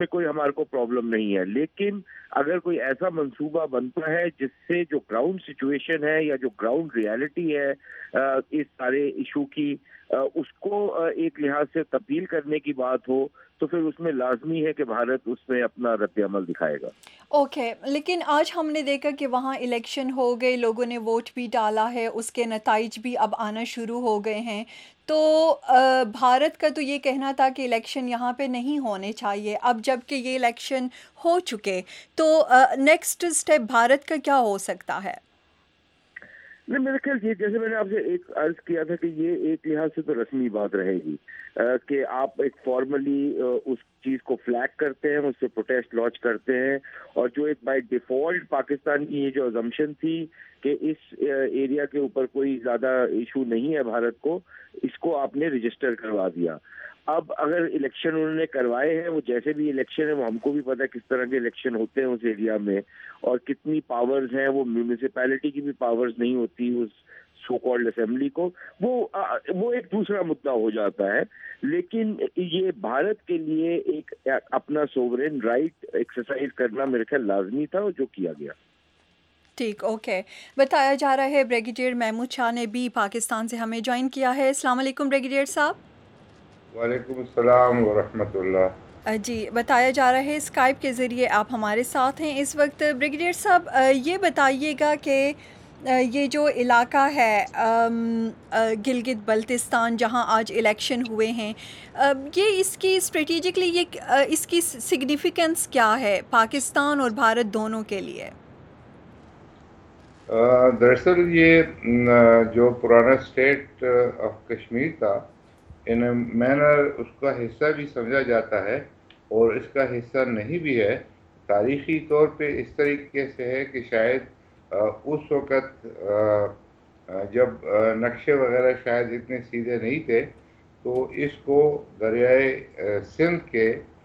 میں کوئی ہمارے کو پرابلم نہیں ہے، لیکن اگر کوئی ایسا منصوبہ بنتا ہے جس سے جو گراؤنڈ سچویشن ہے یا جو گراؤنڈ ریالٹی ہے اس سارے ایشو کی، اس کو ایک لحاظ سے تبدیل کرنے کی بات ہو، تو پھر اس میں لازمی ہے کہ بھارت اس میں اپنا رد عمل دکھائے گا۔ اوکے، لیکن آج ہم نے دیکھا کہ وہاں الیکشن ہو گئے، لوگوں نے ووٹ بھی ڈالا ہے، اس کے نتائج بھی اب آنا شروع ہو گئے ہیں، تو بھارت کا تو یہ کہنا تھا کہ الیکشن یہاں پہ نہیں ہونے چاہیے، اب جب کہ یہ الیکشن ہو چکے تو نیکسٹ سٹیپ بھارت کا کیا ہو سکتا ہے؟ نہیں، میرے خیال یہ جیسے میں نے آپ سے ایک عرض کیا تھا کہ یہ ایک لحاظ سے تو رسمی بات رہے گی کہ آپ ایک فارملی اس چیز کو فلیگ کرتے ہیں، اس سے پروٹیسٹ لانچ کرتے ہیں، اور جو ایک بائی ڈیفالٹ پاکستان کی یہ جو ازمپشن تھی کہ اس ایریا کے اوپر کوئی زیادہ ایشو نہیں ہے بھارت کو، اس کو آپ نے رجسٹر کروا دیا۔ اب اگر الیکشن انہوں نے کروائے ہیں، وہ جیسے بھی الیکشن ہے، وہ ہم کو بھی پتہ ہے کس طرح کے الیکشن ہوتے ہیں اس ایریا میں، اور کتنی پاورز ہیں، وہ میونسپیلٹی کی بھی پاورز نہیں ہوتی اس سو کالڈ اسمبلی کو، وہ ایک دوسرا مدعا ہو جاتا ہے، لیکن یہ بھارت کے لیے ایک اپنا سوورین رائٹ ایکسرسائز کرنا میرے خیال لازمی تھا، اور جو کیا گیا۔ ٹھیک، اوکے، بتایا جا رہا ہے بریگیڈیئر محمود شاہ نے بھی پاکستان سے ہمیں جوائن کیا ہے۔ السلام علیکم بریگیڈیئر صاحب۔ وعلیکم السلام ورحمۃ اللہ۔ جی، بتایا جا رہا ہے اسکائپ کے ذریعے آپ ہمارے ساتھ ہیں اس وقت۔ بریگیڈیئر صاحب، یہ بتائیے گا کہ یہ جو علاقہ ہے گلگت بلتستان جہاں آج الیکشن ہوئے ہیں، یہ اس کی اسٹریٹجکلی یہ اس کی سگنیفیکنس کیا ہے پاکستان اور بھارت دونوں کے لیے؟ دراصل یہ جو پرانا اسٹیٹ آف کشمیر تھا، ان مینر اس کا حصہ بھی سمجھا جاتا ہے اور اس کا حصہ نہیں بھی ہے۔ تاریخی طور پہ اس طریقے سے ہے کہ شاید اس وقت جب نقشے وغیرہ شاید اتنے سیدھے نہیں تھے، تو اس کو دریائے سندھ کے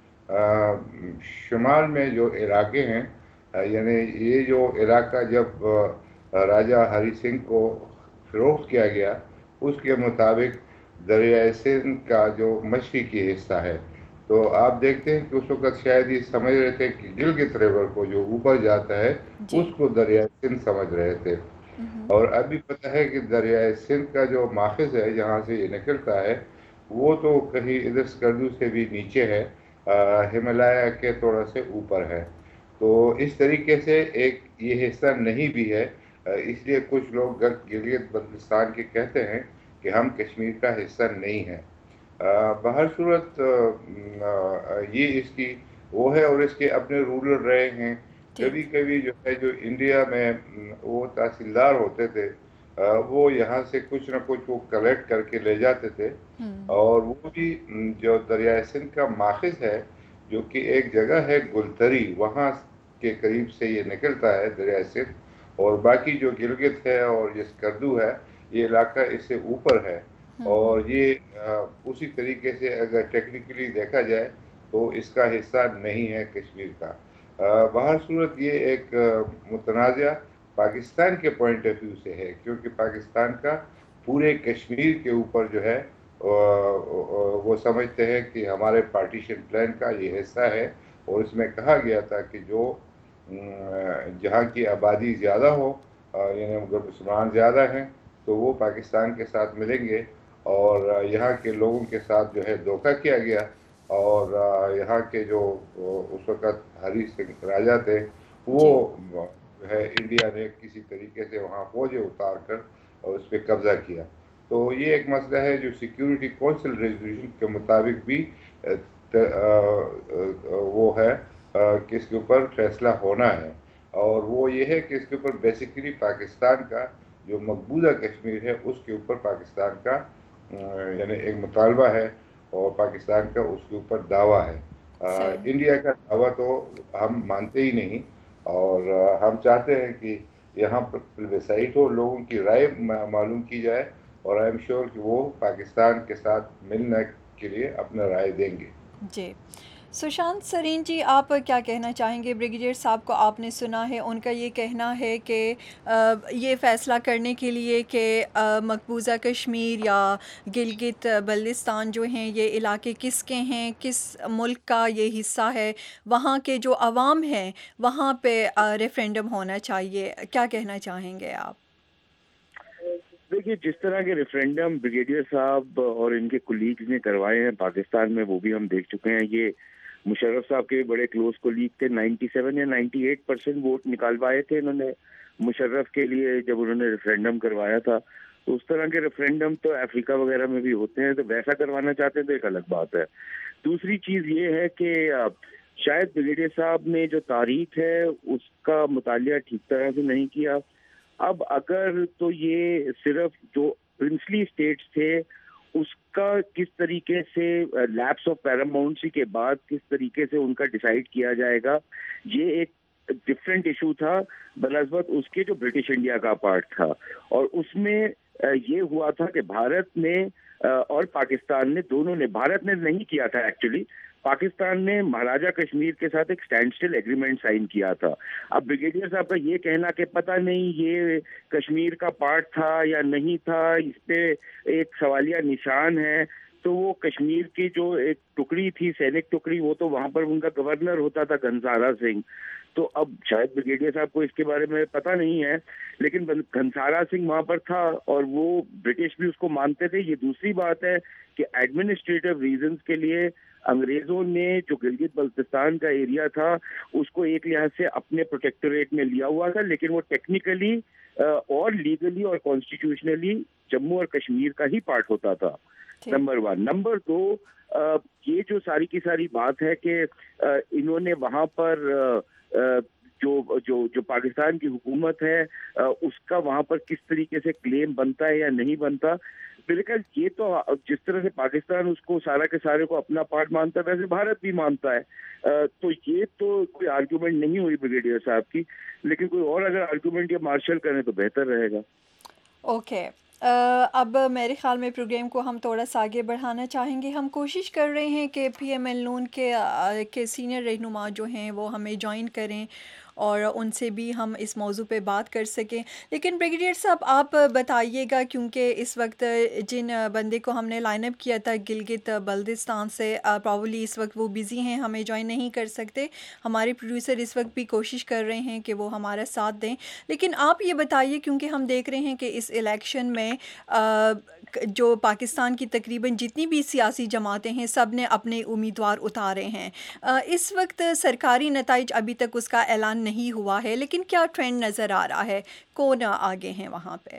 شمال میں جو علاقے ہیں، یعنی یہ جو علاقہ جب راجہ ہری سنگھ کو فروخت کیا گیا، اس کے مطابق دریائے سندھ کا جو مشرقی حصہ ہے، تو آپ دیکھتے ہیں کہ اس وقت شاید یہ سمجھ رہے تھے کہ گلگت ریور کو جو اوپر جاتا ہے اس جی۔ کو دریائے سندھ سمجھ رہے تھے، اور ابھی پتہ ہے کہ دریائے سندھ کا جو ماخذ ہے جہاں سے یہ نکلتا ہے، وہ تو کہیں ادھر اسکردو سے بھی نیچے ہے، ہمالیہ کے تھوڑا سے اوپر ہے، تو اس طریقے سے ایک یہ حصہ نہیں بھی ہے، اس لیے کچھ لوگ گلگت بلتستان کے کہتے ہیں کہ ہم کشمیر کا حصہ نہیں ہیں۔ بہر صورت یہ اس کی وہ ہے، اور اس کے اپنے رولر رہے ہیں۔ کبھی ٹھیک۔ کبھی جو ہے جو انڈیا میں وہ تحصیلدار ہوتے تھے، وہ یہاں سے کچھ نہ کچھ وہ کلیکٹ کر کے لے جاتے تھے، اور وہ بھی جو دریائے سندھ کا ماخذ ہے، جو کہ ایک جگہ ہے گلتری، وہاں کے قریب سے یہ نکلتا ہے دریائے سندھ، اور باقی جو گلگت ہے اور یہ اسکردو ہے، یہ علاقہ اس سے اوپر ہے، اور یہ اسی طریقے سے اگر ٹیکنیکلی دیکھا جائے تو اس کا حصہ نہیں ہے کشمیر کا۔ بہر صورت یہ ایک متنازع پاکستان کے پوائنٹ آف ویو سے ہے، کیونکہ پاکستان کا پورے کشمیر کے اوپر جو ہے وہ سمجھتے ہیں کہ ہمارے پارٹیشن پلان کا یہ حصہ ہے، اور اس میں کہا گیا تھا کہ جو جہاں کی آبادی زیادہ ہو، یعنی اگر مسلمان زیادہ ہیں تو وہ پاکستان کے ساتھ ملیں گے، اور یہاں کے لوگوں کے ساتھ جو ہے دھوکہ کیا گیا، اور یہاں کے جو اس وقت ہری سنگھ راجہ تھے، وہ جی۔ جو ہے انڈیا نے کسی طریقے سے وہاں فوجیں اتار کر اور اس پہ قبضہ کیا، تو یہ ایک مسئلہ ہے جو سیکیورٹی کونسل ریزولوشن کے مطابق بھی وہ ہے کہ اس کے اوپر فیصلہ ہونا ہے، اور وہ یہ ہے کہ اس کے اوپر بیسیکلی پاکستان کا جو مقبوضہ کشمیر ہے اس کے اوپر پاکستان کا یعنی ایک مطالبہ ہے، اور پاکستان کا اس کے اوپر دعویٰ ہے۔ صحیح۔ انڈیا کا دعویٰ تو ہم مانتے ہی نہیں، اور ہم چاہتے ہیں کہ یہاں پر پلبیسائٹ ہو، لوگوں کی رائے معلوم کی جائے، اور آئی ایم شیور کہ وہ پاکستان کے ساتھ ملنے کے لیے اپنا رائے دیں گے۔ جی، سشانت سرین جی، آپ کیا کہنا چاہیں گے؟ بریگیڈیئر صاحب کو آپ نے سنا ہے، ان کا یہ کہنا ہے کہ یہ فیصلہ کرنے کے لیے کہ مقبوضہ کشمیر یا گلگت بلتستان جو ہیں یہ علاقے کس کے ہیں، کس ملک کا یہ حصہ ہے، وہاں کے جو عوام ہیں وہاں پہ ریفرینڈم ہونا چاہیے، کیا کہنا چاہیں گے آپ؟ دیکھیے، جس طرح کے ریفرینڈم بریگیڈیئر صاحب اور ان کے کولیگز نے کروائے ہیں پاکستان میں، وہ بھی ہم دیکھ چکے ہیں. یہ مشرف صاحب کے بڑے کلوز کولیگ تھے. 97 یا 98% ووٹ نکالوائے تھے انہوں نے مشرف کے لیے جب انہوں نے ریفرینڈم کروایا تھا. تو اس طرح کے ریفرینڈم تو افریقہ وغیرہ میں بھی ہوتے ہیں، تو ویسا کروانا چاہتے ہیں تو ایک الگ بات ہے. دوسری چیز یہ ہے کہ شاید بریگیڈیئر صاحب نے جو تاریخ ہے اس کا مطالعہ ٹھیک طرح سے نہیں کیا. اب اگر تو یہ صرف جو پرنسلی اسٹیٹس تھے اس کا کس طریقے سے لیپس آف پیراماؤنٹسی کے بعد کس طریقے سے ان کا ڈیسائیڈ کیا جائے گا، یہ ایک ڈفرینٹ ایشو تھا بنسبت اس کے جو برٹش انڈیا کا پارٹ تھا. اور اس میں یہ ہوا تھا کہ بھارت نے اور پاکستان نے دونوں نے، بھارت نے نہیں کیا تھا ایکچولی، پاکستان نے مہاراجہ کشمیر کے ساتھ ایک سٹینڈ سٹل ایگریمنٹ سائن کیا تھا. اب بریگیڈیئر صاحب کا یہ کہنا کہ پتہ نہیں یہ کشمیر کا پارٹ تھا یا نہیں تھا، اس پہ ایک سوالیہ نشان ہے. تو وہ کشمیر کی جو ایک ٹکڑی تھی، سینک ٹکڑی، وہ تو وہاں پر ان کا گورنر ہوتا تھا گھنسارا سنگھ. تو اب شاید بریگیڈیئر صاحب کو اس کے بارے میں پتہ نہیں ہے، لیکن گھنسارا سنگھ وہاں پر تھا اور وہ برٹش بھی اس کو مانتے تھے. یہ دوسری بات ہے کہ ایڈمنسٹریٹو ریزنز کے لیے انگریزوں نے جو گلگت بلتستان کا ایریا تھا اس کو ایک لحاظ سے اپنے پروٹیکٹوریٹ میں لیا ہوا تھا، لیکن وہ ٹیکنیکلی اور لیگلی اور کانسٹیٹیوشنلی جموں اور کشمیر کا ہی پارٹ ہوتا تھا. نمبر 1. نمبر 2، یہ جو ساری کی ساری بات ہے کہ انہوں نے وہاں پر جو پاکستان کی حکومت ہے اس کا وہاں پر کس طریقے سے کلیم بنتا ہے یا نہیں بنتا، بالکل یہ تو جس طرح سے پاکستان اس کو سارا کے سارے کو اپنا پارٹ مانتا ہے ویسے بھارت بھی مانتا ہے. تو یہ تو کوئی آرگومنٹ نہیں ہوئی بریگیڈیئر صاحب کی، لیکن کوئی اور اگر آرگومنٹ یا مارشل کریں تو بہتر رہے گا. اوکے، اب میرے خیال میں پروگرام کو ہم تھوڑا سا آگے بڑھانا چاہیں گے. ہم کوشش کر رہے ہیں کہ پی ایم ایل نون کے سینئر رہنما جو ہیں وہ ہمیں جوائن کریں اور ان سے بھی ہم اس موضوع پہ بات کر سکیں. لیکن بریگیڈیئر صاحب آپ بتائیے گا، کیونکہ اس وقت جن بندے کو ہم نے لائن اپ کیا تھا گلگت بلتستان سے، پرابلی اس وقت وہ بیزی ہیں، ہمیں جوائن نہیں کر سکتے. ہمارے پروڈیوسر اس وقت بھی کوشش کر رہے ہیں کہ وہ ہمارا ساتھ دیں. لیکن آپ یہ بتائیے، کیونکہ ہم دیکھ رہے ہیں کہ اس الیکشن میں جو پاکستان کی تقریباً جتنی بھی سیاسی جماعتیں ہیں سب نے اپنے امیدوار اتارے ہیں. اس وقت سرکاری نتائج ابھی تک اس کا اعلان نہیں ہوا ہے، لیکن کیا ٹرینڈ نظر آ رہا ہے، کون آگے ہیں وہاں پہ؟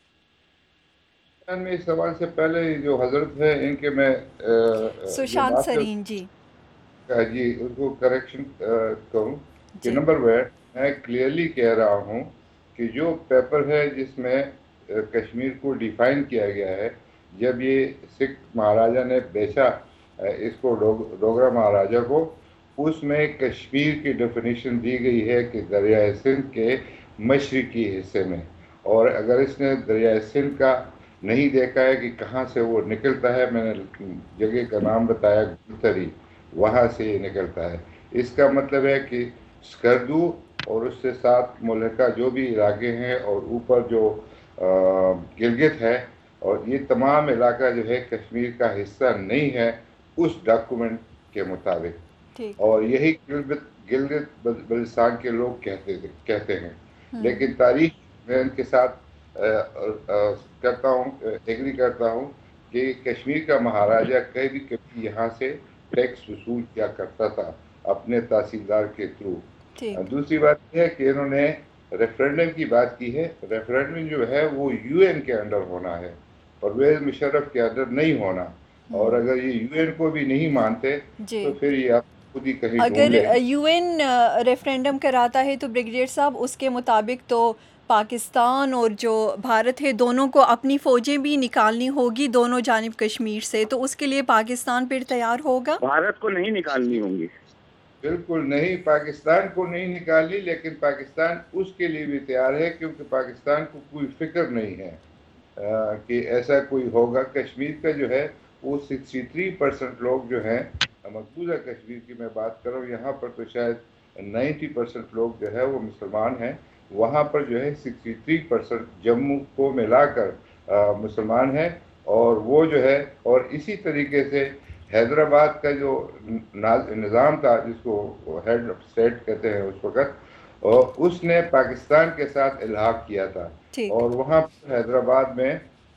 میں اس سوال سے پہلے جو حضرت ہے ان کے میں سشانت سرین جی ان کو کریکشن کروں کہ جی نمبر 1 میں کلیئرلی کہہ رہا ہوں کہ جو پیپر ہے جس میں کشمیر کو ڈیفائن کیا گیا ہے، جب یہ سکھ مہاراجا نے بیچا اس کو ڈوگرا مہاراجا کو، اس میں کشمیر کی ڈیفینیشن دی گئی ہے کہ دریائے سندھ کے مشرقی حصے میں. اور اگر اس نے دریائے سندھ کا نہیں دیکھا ہے کہ کہاں سے وہ نکلتا ہے، میں نے جگہ کا نام بتایا گلتری، وہاں سے یہ نکلتا ہے. اس کا مطلب ہے کہ سکردو اور اس سے ساتھ ملحقہ جو بھی علاقے ہیں اور اوپر جو گلگت ہے، اور یہ تمام علاقہ جو ہے کشمیر کا حصہ نہیں ہے اس ڈاکومنٹ کے مطابق. اور یہی گلگت بلتستان کے لوگ کہتے ہیں. لیکن تاریخ میں ان کے ساتھ ایگری کرتا ہوں کہ کشمیر کا مہاراجا کبھی یہاں سے ٹیکس وصول کیا کرتا تھا اپنے تحصیلدار کے تھرو. دوسری بات یہ ہے کہ انہوں نے ریفرینڈم کی بات کی ہے. ریفرینڈم جو ہے وہ یو این کے انڈر ہونا ہے، پرویز مشرف کے انڈر نہیں ہونا. اور اگر یہ یو این کو بھی نہیں مانتے تو پھر یہ آپ خود ہی کہیں اگر یو این ریفرینڈم کراتا ہے تو بریگیڈیئر صاحب اس کے مطابق تو پاکستان اور جو بھارت ہے دونوں کو اپنی فوجیں بھی نکالنی ہوگی دونوں جانب کشمیر سے، تو اس کے لیے پاکستان پھر تیار ہوگا؟ بھارت کو نہیں نکالنی ہوں گی، بالکل نہیں، پاکستان کو نہیں نکالی، لیکن پاکستان اس کے لیے بھی تیار ہے کیونکہ پاکستان کو کوئی فکر نہیں ہے کہ ایسا کوئی ہوگا. کشمیر کا جو ہے وہ 63% لوگ جو ہیں مقبوضہ کشمیر کی میں بات کر رہا ہوں، یہاں پر تو شاید 90% لوگ جو ہے وہ مسلمان ہیں، وہاں پر جو ہے 63% جموں کو ملا کر مسلمان ہیں، اور وہ جو ہے، اور اسی طریقے سے حیدرآباد کا جو نظام تھا جس کو ہیڈ آف اسٹیٹ کہتے ہیں اس وقت، اور اس نے پاکستان کے ساتھ الحاق کیا تھا، ٹھیک. اور وہاں حیدرآباد میں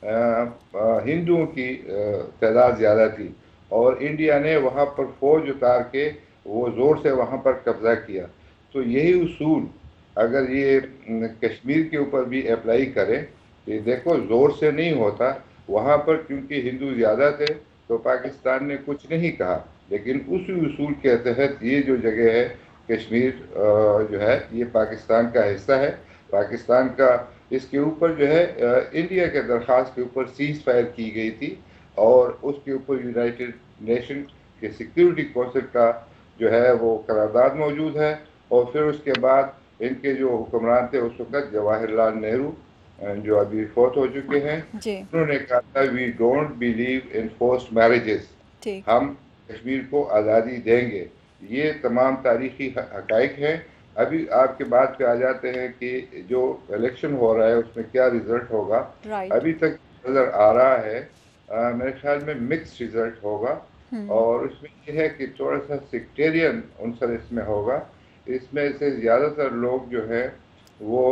ہندوؤں کی تعداد زیادہ تھی، اور انڈیا نے وہاں پر فوج اتار کے وہ زور سے وہاں پر قبضہ کیا. تو یہی اصول اگر یہ کشمیر کے اوپر بھی اپلائی کریں کہ دیکھو زور سے نہیں ہوتا، وہاں پر کیونکہ ہندو زیادہ تھے تو پاکستان نے کچھ نہیں کہا، لیکن اسی اصول کے تحت یہ جو جگہ ہے کشمیر جو ہے یہ پاکستان کا حصہ ہے. پاکستان کا اس کے اوپر جو ہے انڈیا کے درخواست کے اوپر سیز فائر کی گئی تھی، اور اس کے اوپر یونائٹڈ نیشن کے سیکیورٹی کونسل کا جو ہے وہ قرارداد موجود ہے. اور پھر اس کے بعد ان کے جو حکمران تھے اس وقت جواہر لال نہرو جو ابھی فوت ہو چکے ہیں، انہوں نے کہا تھا we don't believe in forced marriages, ہم کشمیر کو آزادی دیں گے. یہ تمام تاریخی حقائق ہیں. ابھی آپ کے بات پہ آ جاتے ہیں کہ جو الیکشن ہو رہا ہے اس میں کیا ریزلٹ ہوگا. ابھی تک نظر آ رہا ہے میرے خیال میں مکس ریزلٹ ہوگا، اور اس میں یہ ہے کہ تھوڑا سا سیکٹیرین عنصر اس میں ہوگا. اس میں سے زیادہ تر لوگ جو ہے وہ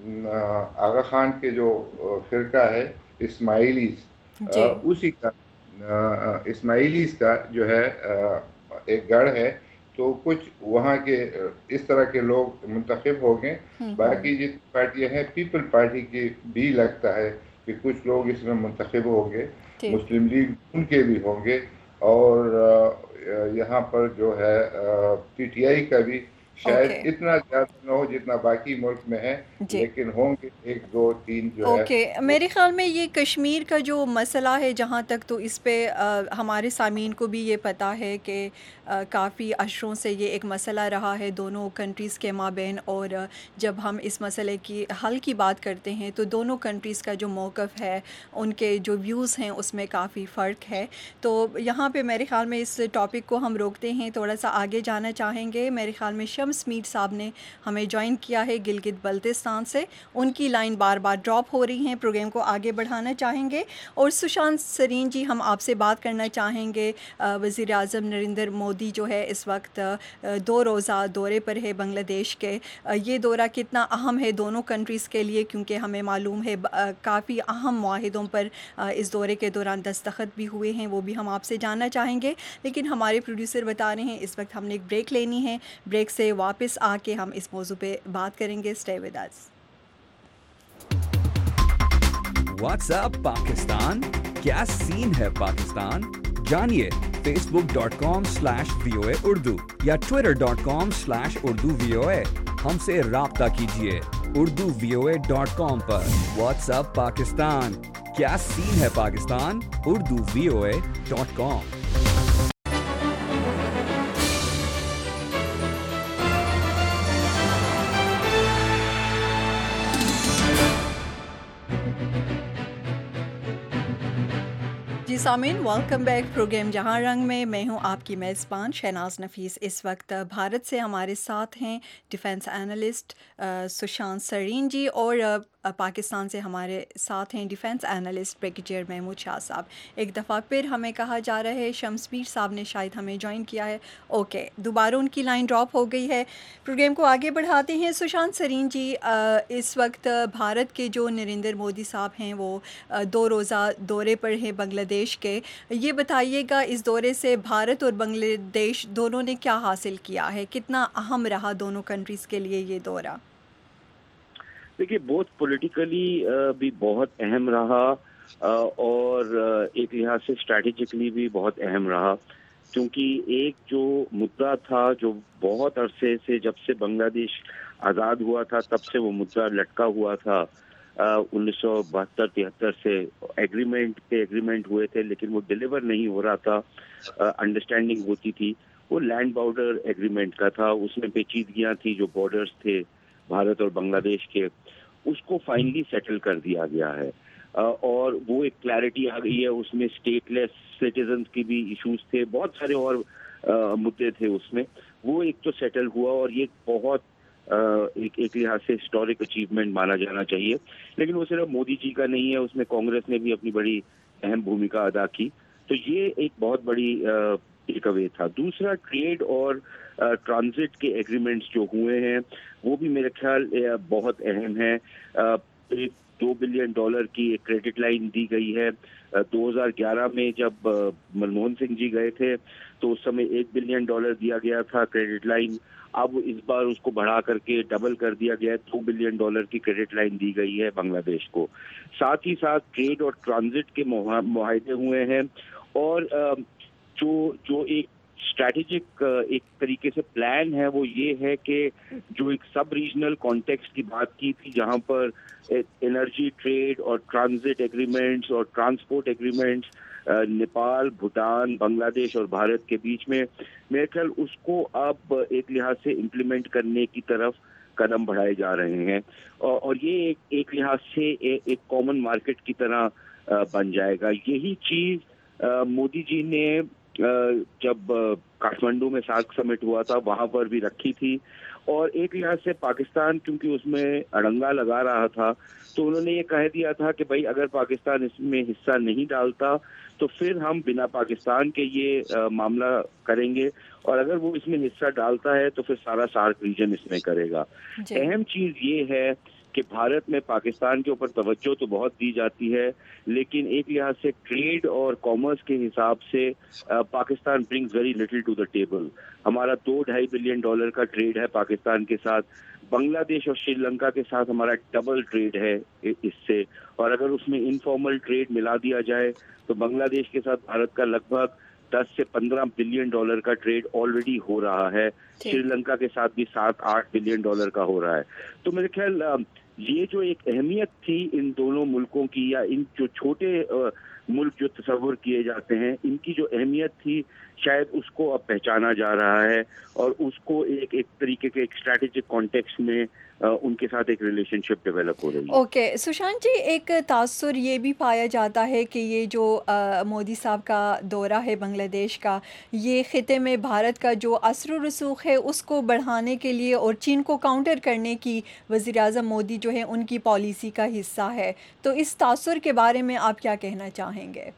آغا خان کے جو فرقہ ہے اسماعیلیز، اسی کا اسماعیلیز کا جو ہے ایک گڑھ ہے، تو کچھ وہاں کے اس طرح کے لوگ منتخب ہو گئے. باقی جتنی پارٹیاں ہیں پیپل پارٹی کی بھی لگتا ہے کہ کچھ لوگ اس میں منتخب ہوں گے، مسلم لیگ ان کے بھی ہوں گے، اور یہاں پر جو ہے پی ٹی آئی کا بھی شاید اتنا زیادہ نہ ہو جتنا باقی ملک میں ہے، لیکن ہوں گے 1 2 3 جو ہے. میرے خیال میں یہ کشمیر کا جو مسئلہ ہے جہاں تک تو اس پہ ہمارے سامعین کو بھی یہ پتہ ہے کہ کافی عشروں سے یہ ایک مسئلہ رہا ہے دونوں کنٹریز کے مابین، اور جب ہم اس مسئلے کی حل کی بات کرتے ہیں تو دونوں کنٹریز کا جو موقف ہے، ان کے جو ویوز ہیں اس میں کافی فرق ہے. تو یہاں پہ میرے خیال میں اس ٹاپک کو ہم روکتے ہیں، تھوڑا سا آگے جانا چاہیں گے. میرے خیال میں شمس میر صاحب نے ہمیں جوائن کیا ہے گلگت بلتستان سے، ان کی لائن بار بار ڈراپ ہو رہی ہیں، پروگرام کو آگے بڑھانا چاہیں گے. اور سشانت سرین جی، ہم آپ سے بات کرنا چاہیں گے. وزیر اعظم نریندر مودی جو ہے اس وقت 2 روزہ دورے پر ہے بنگلہ دیش کے. یہ دورہ کتنا اہم ہے دونوں کنٹریز کے لیے، کیونکہ ہمیں معلوم ہے کافی اہم معاہدوں پر اس دورے کے دوران دستخط بھی ہوئے ہیں، وہ بھی ہم آپ سے جاننا چاہیں گے. لیکن ہمارے پروڈیوسر بتا رہے ہیں اس وقت ہم نے ایک بریک لینی ہے، بریک سے واپس آ کے ہم اس موضوع پہ بات کریں گے. Stay with us. WhatsApp Pakistan, کیا سین ہے پاکستان؟ جانیے facebook.com/VOA اردو یا twitter.com/Urdu VOA. ہم سے رابطہ کیجیے urduvoa.com پر. واٹس اپ پاکستان، کیا سین ہے پاکستان؟ urduvoa.com. جی سامعین، ویلکم بیک پروگرام جہاں رنگ میں. میں ہوں آپ کی میزبان شہناز نفیس. اس وقت بھارت سے ہمارے ساتھ ہیں ڈیفنس اینالسٹ سشانت سرین جی، اور پاکستان سے ہمارے ساتھ ہیں defence analyst brigadier Mahmood Shah صاحب. ایک دفعہ پھر ہمیں کہا جا رہا ہے شمس میر صاحب نے شاید ہمیں جوائن کیا ہے. اوکے، دوبارہ ان کی لائن ڈراپ ہو گئی ہے. پروگرام کو آگے بڑھاتے ہیں. سشانت سرین جی، اس وقت بھارت کے جو نریندر مودی صاحب ہیں وہ 2 روزہ دورے پر ہیں بنگلہ دیش کے. یہ بتائیے گا اس دورے سے بھارت اور بنگلہ دیش دونوں نے کیا حاصل کیا ہے؟ کتنا اہم رہا دونوں کنٹریز کے لیے یہ دورہ؟ دیکھیے، بہت پولیٹیکلی بھی بہت اہم رہا، اور ایک لحاظ سے اسٹریٹجکلی بھی بہت اہم رہا، کیونکہ ایک جو مدعا تھا جو بہت عرصے سے، جب سے بنگلہ دیش آزاد ہوا تھا تب سے وہ مدعا لٹکا ہوا تھا. 1972-73 سے ایگریمنٹ ہوئے تھے، لیکن وہ ڈیلیور نہیں ہو رہا تھا. انڈرسٹینڈنگ ہوتی تھی، وہ لینڈ بارڈر ایگریمنٹ کا تھا. اس میں پیچیدگیاں تھی، جو بارڈرز تھے بھارت اور بنگلہ دیش کے، اس کو فائنلی سیٹل کر دیا گیا ہے. اور وہ ایک کلیئرٹی آ گئی ہے. اس میں اسٹیٹ لیس سٹیزنز کی بھی ایشوز تھے، بہت سارے اور मुद्दे थे उसमें, वो एक तो सेटल हुआ और ये बहुत एक लिहाज से हिस्टोरिक अचीवमेंट माना जाना चाहिए। लेकिन वो सिर्फ मोदी जी का नहीं है, उसमें कांग्रेस ने भी अपनी बड़ी अहम भूमिका अदा की। तो ये एक बहुत बड़ी टेक अवे था। दूसरा, ट्रेड और ट्रांजिट के एग्रीमेंट्स जो हुए हैं वो भी मेरे ख्याल बहुत अहम है। एक $2 बिलियन की एक क्रेडिट लाइन दी गई है। 2011 में जब मनमोहन सिंह जी गए थे तो उस समय $1 बिलियन दिया गया था क्रेडिट लाइन। अब इस बार उसको बढ़ा करके डबल कर दिया गया है, $2 बिलियन की क्रेडिट लाइन दी गई है बांग्लादेश को। साथ ही साथ ट्रेड और ट्रांजिट के मुआहदे हुए हैं और जो एक स्ट्रैटेजिक एक तरीके से प्लान है वो ये है कि जो एक सब रीजनल कॉन्टेक्स्ट की बात की थी, जहां पर एनर्जी, ट्रेड और ट्रांजिट एग्रीमेंट्स और ट्रांसपोर्ट एग्रीमेंट्स नेपाल, भूटान, बांग्लादेश और भारत के बीच में, मेरे ख्याल उसको अब एक लिहाज से इम्प्लीमेंट करने की तरफ कदम बढ़ाए जा रहे हैं और ये एक लिहाज से एक कॉमन मार्केट की तरह बन जाएगा। यही चीज मोदी जी ने जब काठमांडू में सार्क समिट हुआ था वहां पर भी रखी थी और एक लिहाज से पाकिस्तान क्योंकि उसमें अड़ंगा लगा रहा था तो उन्होंने ये कह दिया था कि भाई अगर पाकिस्तान इसमें हिस्सा नहीं डालता तो फिर हम बिना पाकिस्तान के ये मामला करेंगे और अगर वो इसमें हिस्सा डालता है तो फिर सारा सार्क रीजन इसमें करेगा। अहम चीज ये है कि भारत में पाकिस्तान के ऊपर तवज्जो तो बहुत दी जाती है, लेकिन एक लिहाज से ट्रेड और कॉमर्स के हिसाब से Pakistan brings very little to the table. हमारा $2-2.5 बिलियन का ट्रेड है पाकिस्तान के साथ। बांग्लादेश और श्रीलंका के साथ हमारा डबल ट्रेड है इससे, और अगर उसमें इनफॉर्मल ट्रेड मिला दिया जाए तो बांग्लादेश के साथ भारत का लगभग 10 से 15 बिलियन डॉलर का ट्रेड ऑलरेडी हो रहा है। श्रीलंका के साथ भी 7-8 बिलियन डॉलर का हो रहा है। तो मेरे ख्याल ये जो एक अहमियत थी इन दोनों मुल्कों की, या इन जो छोटे मुल्क जो तस्वुर किए जाते हैं, इनकी जो अहमियत थी शायद उसको अब पहचाना जा रहा है और उसको एक तरीके के एक स्ट्रैटेजिक कॉन्टेक्स्ट में उनके साथ एक रिलेशनशिप डेवलप हो रही है। ओके सुशांत जी, एक तासुर ये भी पाया जाता है कि ये जो मोदी साहब का दौरा है बांग्लादेश का, ये खिते में भारत का जो असर व रसूख है उसको बढ़ाने के लिए और चीन को काउंटर करने की वज़ीर आज़म मोदी जो है उनकी पॉलिसी का हिस्सा है। तो इस तासुर के बारे में आप क्या कहना चाहेंगे?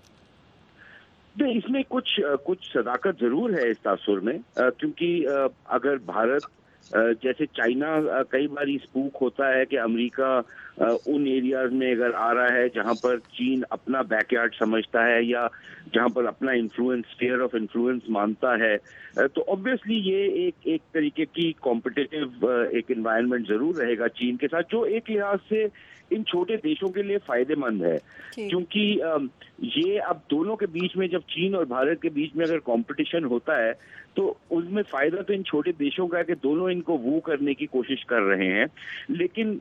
इसमें कुछ सदाकत जरूर है इस तासुर में, क्योंकि अगर भारत जैसे चाइना कई बार स्पूक होता है कि अमेरिका उन एरियाज में अगर आ रहा है जहां पर चीन अपना बैकयार्ड समझता है या जहां पर अपना इन्फ्लुएंस, स्फीयर ऑफ इन्फ्लुएंस मानता है, तो ऑब्वियसली ये एक तरीके की कॉम्पिटिटिव एक एनवायरनमेंट जरूर रहेगा चीन के साथ, जो एक लिहाज से इन छोटे देशों के लिए फायदेमंद है। क्योंकि ये अब दोनों के बीच में, जब चीन और भारत के बीच में अगर कंपटीशन होता है तो उसमें फायदा तो इन छोटे देशों का है कि दोनों इनको वो करने की कोशिश कर रहे हैं, लेकिन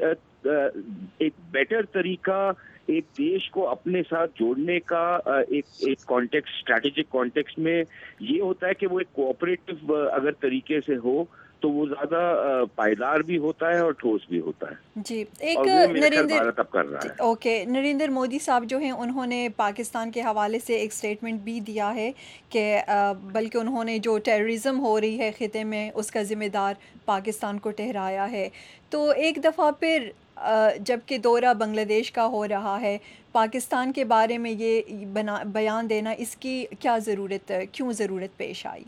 एक बेटर तरीका एक देश को अपने साथ जोड़ने का एक कॉन्टेक्स्ट, स्ट्रैटेजिक कॉन्टेक्स्ट में ये होता है कि वो एक कोऑपरेटिव अगर तरीके से हो तो वो ज्यादा पायदार भी होता है और ठोस भी होता है जी। एक नरेंद्र कर रहा है। ओके, नरेंद्र मोदी साहब जो हैं उन्होंने पाकिस्तान के हवाले से एक स्टेटमेंट भी दिया है कि बल्कि उन्होंने जो टेररिज्म हो रही है खिते में उसका ज़िम्मेदार पाकिस्तान को ठहराया है। तो एक दफ़ा फिर जबकि दौरा बांग्लादेश का हो रहा है, पाकिस्तान के बारे में ये बयान देना, इसकी क्या ज़रूरत, क्यों ज़रूरत पेश आई?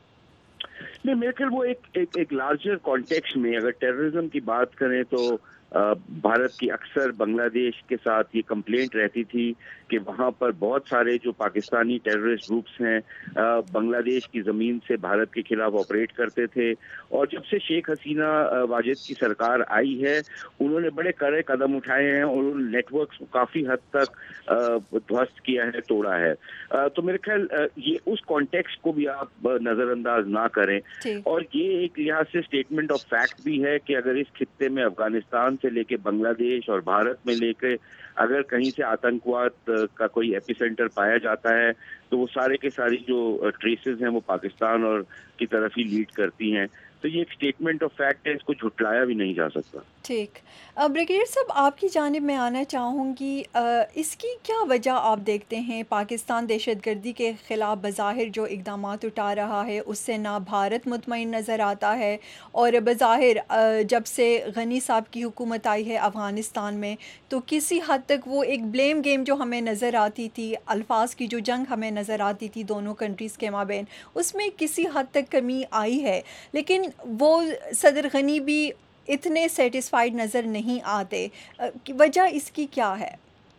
नहीं, मेरे ख्याल वो एक लार्जर कॉन्टेक्स्ट में अगर टेररिज्म की बात करें तो भारत की अक्सर बांग्लादेश के साथ ये कंप्लेंट रहती थी कि वहाँ पर बहुत सारे जो पाकिस्तानी टेररिस्ट ग्रुप्स हैं बांग्लादेश की ज़मीन से भारत के खिलाफ ऑपरेट करते थे, और जब से शेख हसीना वाजिद की सरकार आई है उन्होंने बड़े कड़े कदम उठाए हैं और उन नेटवर्क्स को काफ़ी हद तक ध्वस्त किया है, तोड़ा है। तो मेरे ख्याल ये उस कॉन्टेक्स्ट को भी आप नज़रअंदाज ना करें, और ये एक लिहाज से स्टेटमेंट ऑफ फैक्ट भी है कि अगर इस खित्ते में अफगानिस्तान से लेके बांग्लादेश और भारत में लेके अगर कहीं से आतंकवाद का कोई एपिसेंटर पाया जाता है तो वो सारे के सारी जो ट्रेसेस हैं वो पाकिस्तान और की तरफ ही लीड करती हैं। तो ये एक स्टेटमेंट ऑफ फैक्ट है, इसको झुटलाया भी नहीं जा सकता। ٹھیک۔ بریگیڈیئر صاحب آپ کی جانب میں آنا چاہوں گی، اس کی کیا وجہ آپ دیکھتے ہیں؟ پاکستان دہشت گردی کے خلاف بظاہر جو اقدامات اٹھا رہا ہے اس سے نہ بھارت مطمئن نظر آتا ہے، اور بظاہر جب سے غنی صاحب کی حکومت آئی ہے افغانستان میں تو کسی حد تک وہ ایک بلیم گیم جو ہمیں نظر آتی تھی، الفاظ کی جو جنگ ہمیں نظر آتی تھی دونوں کنٹریز کے مابین، اس میں کسی حد تک کمی آئی ہے، لیکن وہ صدر غنی بھی اتنے سیٹسفائیڈ نظر نہیں آتے۔ وجہ اس کی کیا ہے؟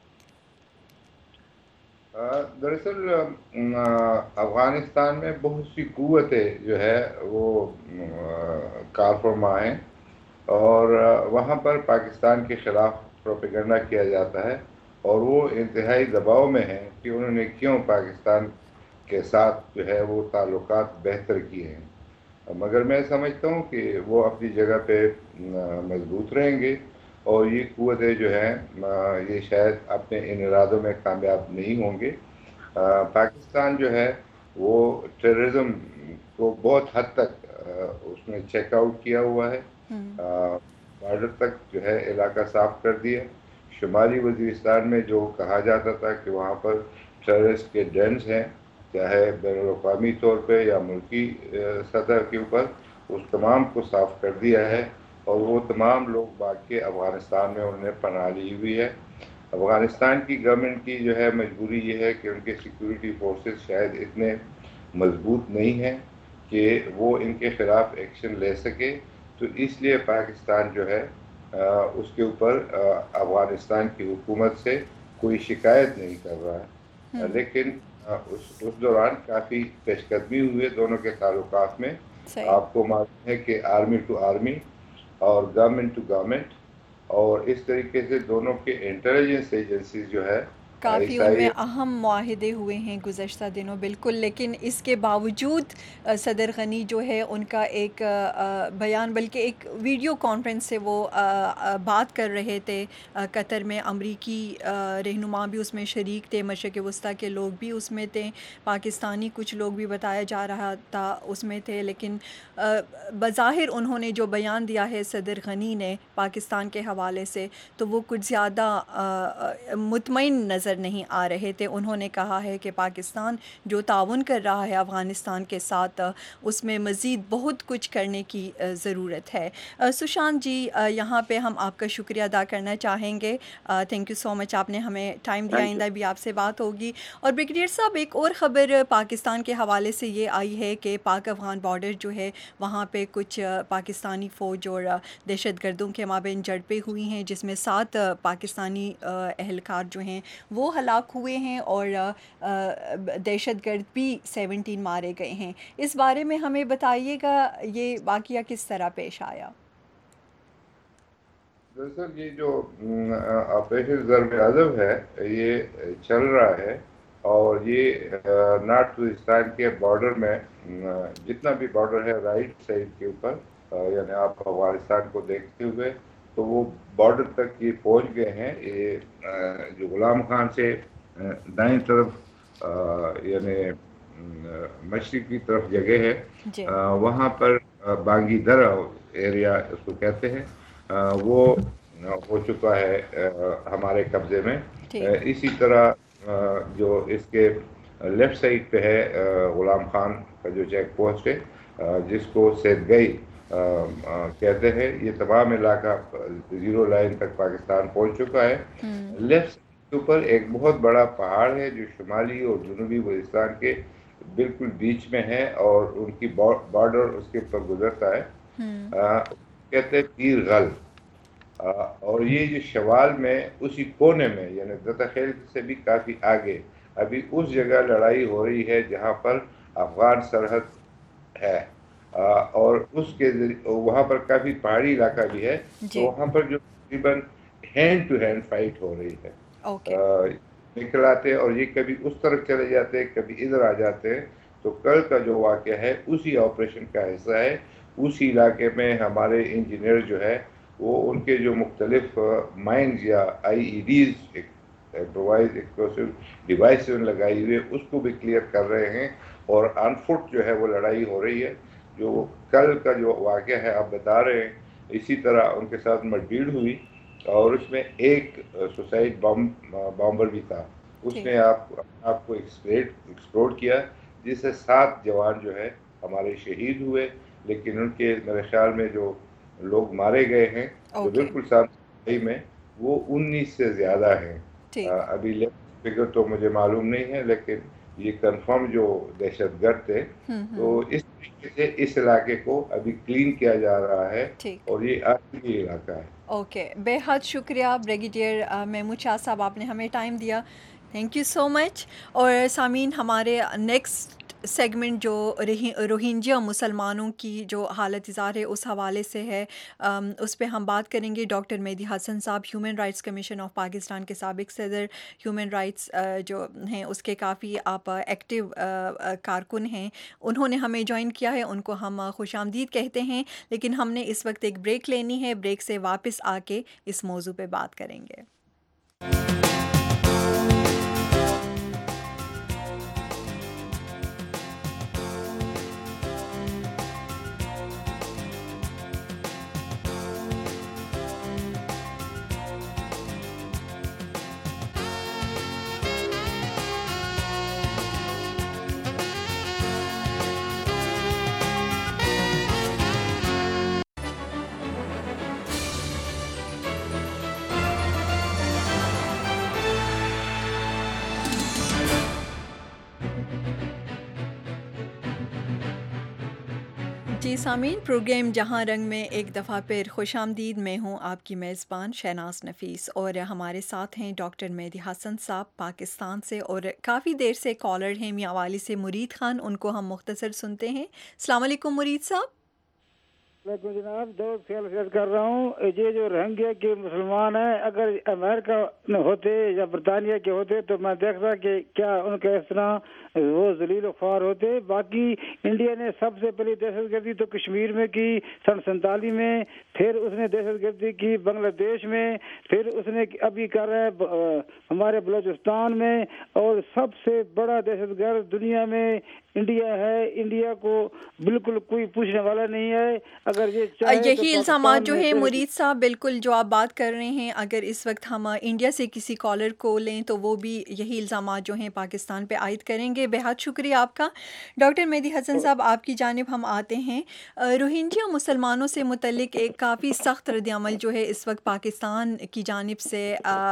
دراصل افغانستان میں بہت سی قوتیں جو ہے وہ کار فرما ہیں، اور وہاں پر پاکستان کے خلاف پروپیگنڈا کیا جاتا ہے، اور وہ انتہائی دباؤ میں ہیں کہ انہوں نے کیوں پاکستان کے ساتھ جو ہے وہ تعلقات بہتر کیے ہیں، مگر میں سمجھتا ہوں کہ وہ اپنی جگہ پہ مضبوط رہیں گے، اور یہ قوتیں جو ہیں یہ شاید اپنے ان ارادوں میں کامیاب نہیں ہوں گے۔ پاکستان جو ہے وہ ٹیررزم کو بہت حد تک اس نے چیک آؤٹ کیا ہوا ہے، بارڈر تک جو ہے علاقہ صاف کر دیا۔ شمالی وزیرستان میں جو کہا جاتا تھا کہ وہاں پر ٹیررسٹ کے ڈینز ہیں، چاہے بین الاقوامی طور پہ یا ملکی سطح کے اوپر، اس تمام کو صاف کر دیا ہے، اور وہ تمام لوگ باقی افغانستان میں انہوں نے پناہ لی ہوئی ہے۔ افغانستان کی گورنمنٹ کی جو ہے مجبوری یہ ہے کہ ان کے سیکیورٹی فورسز شاید اتنے مضبوط نہیں ہیں کہ وہ ان کے خلاف ایکشن لے سکے، تو اس لیے پاکستان جو ہے اس کے اوپر افغانستان کی حکومت سے کوئی شکایت نہیں کر رہا ہے، لیکن اس دوران کافی پیش قدمی ہوئے دونوں کے تعلقات میں۔ آپ کو معلوم ہے کہ آرمی ٹو آرمی اور گورنمنٹ ٹو گورنمنٹ، اور اس طریقے سے دونوں کے انٹیلیجنس ایجنسیز جو ہے کافی ان میں اہم معاہدے ہوئے ہیں گزشتہ دنوں، بالکل، لیکن اس کے باوجود صدر غنی جو ہے ان کا ایک بیان، بلکہ ایک ویڈیو کانفرنس سے وہ بات کر رہے تھے قطر میں، امریکی رہنما بھی اس میں شریک تھے، مشرق وسطیٰ کے لوگ بھی اس میں تھے، پاکستانی کچھ لوگ بھی بتایا جا رہا تھا اس میں تھے، لیکن بظاہر انہوں نے جو بیان دیا ہے صدر غنی نے پاکستان کے حوالے سے تو وہ کچھ زیادہ مطمئن نظر نہیں آ رہے تھے۔ انہوں نے کہا ہے کہ پاکستان جو تعاون کر رہا ہے افغانستان کے ساتھ اس میں مزید بہت کچھ کرنے کی ضرورت ہے۔ سشانت جی، یہاں پہ ہم آپ کا شکریہ ادا کرنا چاہیں گے، تھینک یو سو مچ، آپ نے ہمیں ٹائم دیا، آئندہ بھی آپ سے بات ہوگی۔ اور بریگیڈیئر صاحب، ایک اور خبر پاکستان کے حوالے سے یہ آئی ہے کہ پاک افغان بارڈر جو ہے وہاں پہ کچھ پاکستانی فوج اور دہشت گردوں کے مابین جھڑپیں ہوئی ہیں، جس میں 7 پاکستانی اہلکار جو ہیں وہ ہلاک ہوئے ہیں، اور دہشت گرد بھی 17 مارے گئے ہیں۔ اس بارے میں ہمیں بتائیے گا یہ واقعہ کس طرح پیش آیا؟ دراصل یہ جو آپریشن ضرب عضب ہے یہ چل رہا ہے، اور یہ نارتھ وزیرستان کے بارڈر میں جتنا بھی بارڈر ہے رائٹ سائڈ کے اوپر، یعنی آپ افغانستان کو دیکھتے ہوئے تو وہ بارڈر تک یہ پہنچ گئے ہیں۔ یہ جو غلام خان سے دائیں طرف یعنی مشرق کی طرف جگہ ہے، وہاں پر بانگی درہ ایریا اس کو کہتے ہیں، وہ ہو چکا ہے ہمارے قبضے میں۔ اسی طرح جو اس کے لیفٹ سائڈ پہ ہے غلام خان کا جو چیک پوسٹ ہے جس کو سید گئی کہتے ہیں، یہ تمام علاقہ زیرو لائن تک پاکستان پہنچ چکا ہے۔ لیفٹ کے اوپر ایک بہت بڑا پہاڑ ہے جو شمالی اور جنوبی وزیرستان کے بالکل بیچ میں ہے، اور ان کی بارڈر اس کے اوپر گزرتا ہے، کہتے ہیں پیر غل، اور یہ جو شوال میں اسی کونے میں یعنی دتا خیل سے بھی کافی آگے ابھی اس جگہ لڑائی ہو رہی ہے جہاں پر افغان سرحد ہے، اور اس کے وہاں پر کافی پہاڑی علاقہ بھی ہے، تو وہاں پر جو تقریباً ہینڈ ٹو ہینڈ فائٹ ہو رہی ہے۔ نکل آتے اور یہ کبھی اس طرف چلے جاتے ہیں، کبھی ادھر آ جاتے ہیں۔ تو کل کا جو واقعہ ہے اسی آپریشن کا حصہ ہے۔ اسی علاقے میں ہمارے انجینئر جو ہے وہ ان کے جو مختلف مائنز یا I E Ds improvised explosive device لگائی ہوئی ہے اس کو بھی کلیئر کر رہے ہیں، اور آن فٹ جو ہے وہ لڑائی ہو رہی ہے۔ جو کل کا جو واقعہ ہے آپ بتا رہے ہیں اسی طرح ان کے ساتھ مڈبھیڑ ہوئی اور اس میں ایک سوسائڈ بامبر بھی تھا. اس نے آپ کو ایکسپلوڈ کیا جس سے 7 جوان جو ہے ہمارے شہید ہوئے, لیکن ان کے میرے خیال میں جو لوگ مارے گئے ہیں جو بالکل سامنے میں وہ 19 سے زیادہ ہیں. ابھی فگر تو مجھے معلوم نہیں ہے, لیکن یہ کنفرم جو دہشت گرد تھے. تو اس طریقے سے اس علاقے کو ابھی کلین کیا جا رہا ہے اور یہ آخری علاقہ ہے. اوکے, بے حد شکریہ بریگیڈیئر محمود شاہ صاحب, آپ نے ہمیں ٹائم دیا, تھینک یو سو مچ. اور سامعین, ہمارے نیکسٹ سیگمنٹ جو روہنجیا مسلمانوں کی جو حالت ظاہر ہے اس حوالے سے ہے, اس پہ ہم بات کریں گے. ڈاکٹر مہدی حسن صاحب human rights commission of Pakistan کے سابق صدر, ہیومن رائٹس جو ہیں اس کے کافی آپ ایکٹیو کارکن ہیں, انہوں نے ہمیں جوائن کیا ہے, ان کو ہم خوش آمدید کہتے ہیں. لیکن ہم نے اس وقت ایک بریک لینی ہے, بریک سے واپس آ کے اس موضوع پہ بات کریں گے. جی سامعین, پروگرام جہاں رنگ میں ایک دفعہ پھر خوش آمدید. میں ہوں آپ کی میزبان شہناز نفیس, اور ہمارے ساتھ ہیں ڈاکٹر مہدی حسن صاحب پاکستان سے, اور کافی دیر سے کالر ہیں میاں والی سے مرید خان, ان کو ہم مختصر سنتے ہیں. السلام علیکم مرید صاحب. وعلیکم جناب, دو خیال کر رہا ہوں. یہ جو روہنگیا کے مسلمان ہیں, اگر امریکہ میں ہوتے یا برطانیہ کے ہوتے تو میں دیکھتا کہ کیا ان کا اس طرح وہ ذلیل و خوار ہوتے. باقی انڈیا نے سب سے پہلی دہشت گردی تو کشمیر میں کی 47 میں, پھر اس نے دہشت گردی کی بنگلہ دیش میں, پھر اس نے ابھی کر رہا ہے ہمارے بلوچستان میں, اور سب سے بڑا دہشت گرد دنیا میں انڈیا ہے. انڈیا کو بالکل کوئی پوچھنے والا نہیں ہے. اگر یہ یہی الزامات جو ہیں مرید صاحب, بالکل جو آپ بات کر رہے ہیں, اگر اس وقت ہم انڈیا سے کسی کالر کو لیں تو وہ بھی یہی الزامات جو ہیں پاکستان پہ عائد کریں گے. بے حد شکریہ آپ کا. ڈاکٹر مہدی حسن صاحب, آپ کی جانب ہم آتے ہیں. روہنجیا مسلمانوں سے متعلق ایک کافی سخت رد عمل جو ہے اس وقت پاکستان کی جانب سے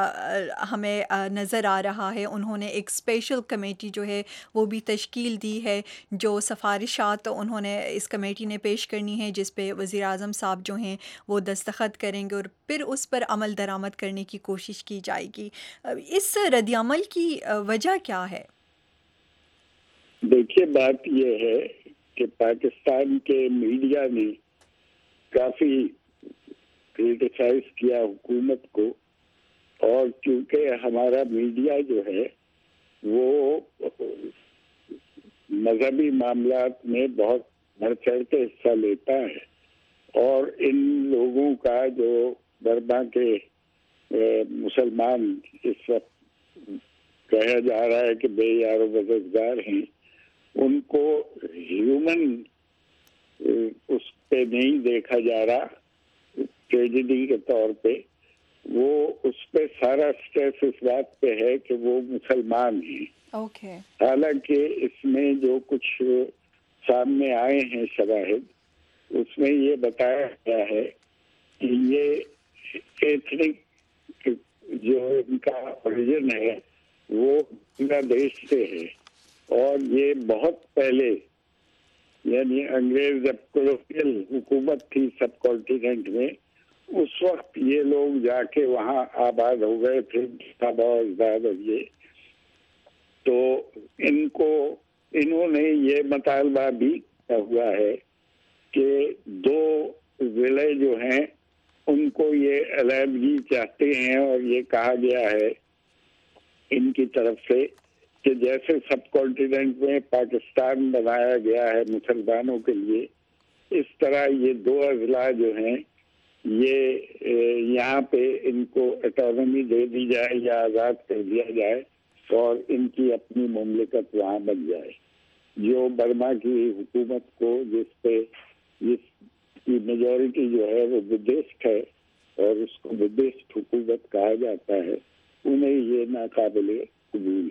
ہمیں نظر آ رہا ہے. انہوں نے ایک اسپیشل کمیٹی جو ہے وہ بھی تشکیل دی ہے, جو سفارشات انہوں نے اس کمیٹی نے پیش کرنی ہے, جس پہ وزیر اعظم صاحب جو ہیں وہ دستخط کریں گے, اور پھر اس پر عمل درآمد کرنے کی کوشش کی جائے گی. اس رد عمل کی وجہ کیا ہے؟ دیکھیے, بات یہ ہے کہ پاکستان کے میڈیا نے کافی کرٹیسائز کیا حکومت کو, اور چونکہ ہمارا میڈیا جو ہے وہ مذہبی معاملات میں بہت بڑھ چڑھ کے حصہ لیتا ہے, اور ان لوگوں کا جو برما کے مسلمان اس وقت کہا جا رہا ہے کہ بے یار و مددگار ہیں, ان کو ہیومن اس پہ نہیں دیکھا جا رہا ٹریجڈی کے طور پہ. وہ اس پہ سارا اسٹریس اس بات پہ ہے کہ وہ مسلمان ہیں. حالانکہ اس میں جو کچھ سامنے آئے ہیں شواہد, اس میں یہ بتایا گیا ہے کہ یہ ایتھنک جو ان کا اوریجن ہے وہ بنگلہ دیش سے ہے, اور یہ بہت پہلے, یعنی انگریز جب کولونیل حکومت تھی سب کانٹیننٹ میں, اس وقت یہ لوگ جا کے وہاں آباد ہو گئے تھے, یہ تو انہوں نے یہ مطالبہ بھی کیا ہوا ہے کہ 2 ضلع جو ہیں ان کو یہ علیحدگی چاہتے ہیں, اور یہ کہا گیا ہے ان کی طرف سے کہ جیسے سب کانٹیننٹ میں پاکستان بنایا گیا ہے مسلمانوں کے لیے, اس طرح یہ 2 اضلاع جو ہیں یہ یہاں پہ ان کو اٹانومی دے دی جائے یا آزاد کر دیا جائے, اور ان کی اپنی مملکت وہاں بن جائے. جو برما کی حکومت کو جس की मेजॉरिटी जो है वो बुद्धिस्ट है और उसको बुद्धिस्ट हुकूमत कहा जाता है, उन्हें ये नाकाबिले कबूल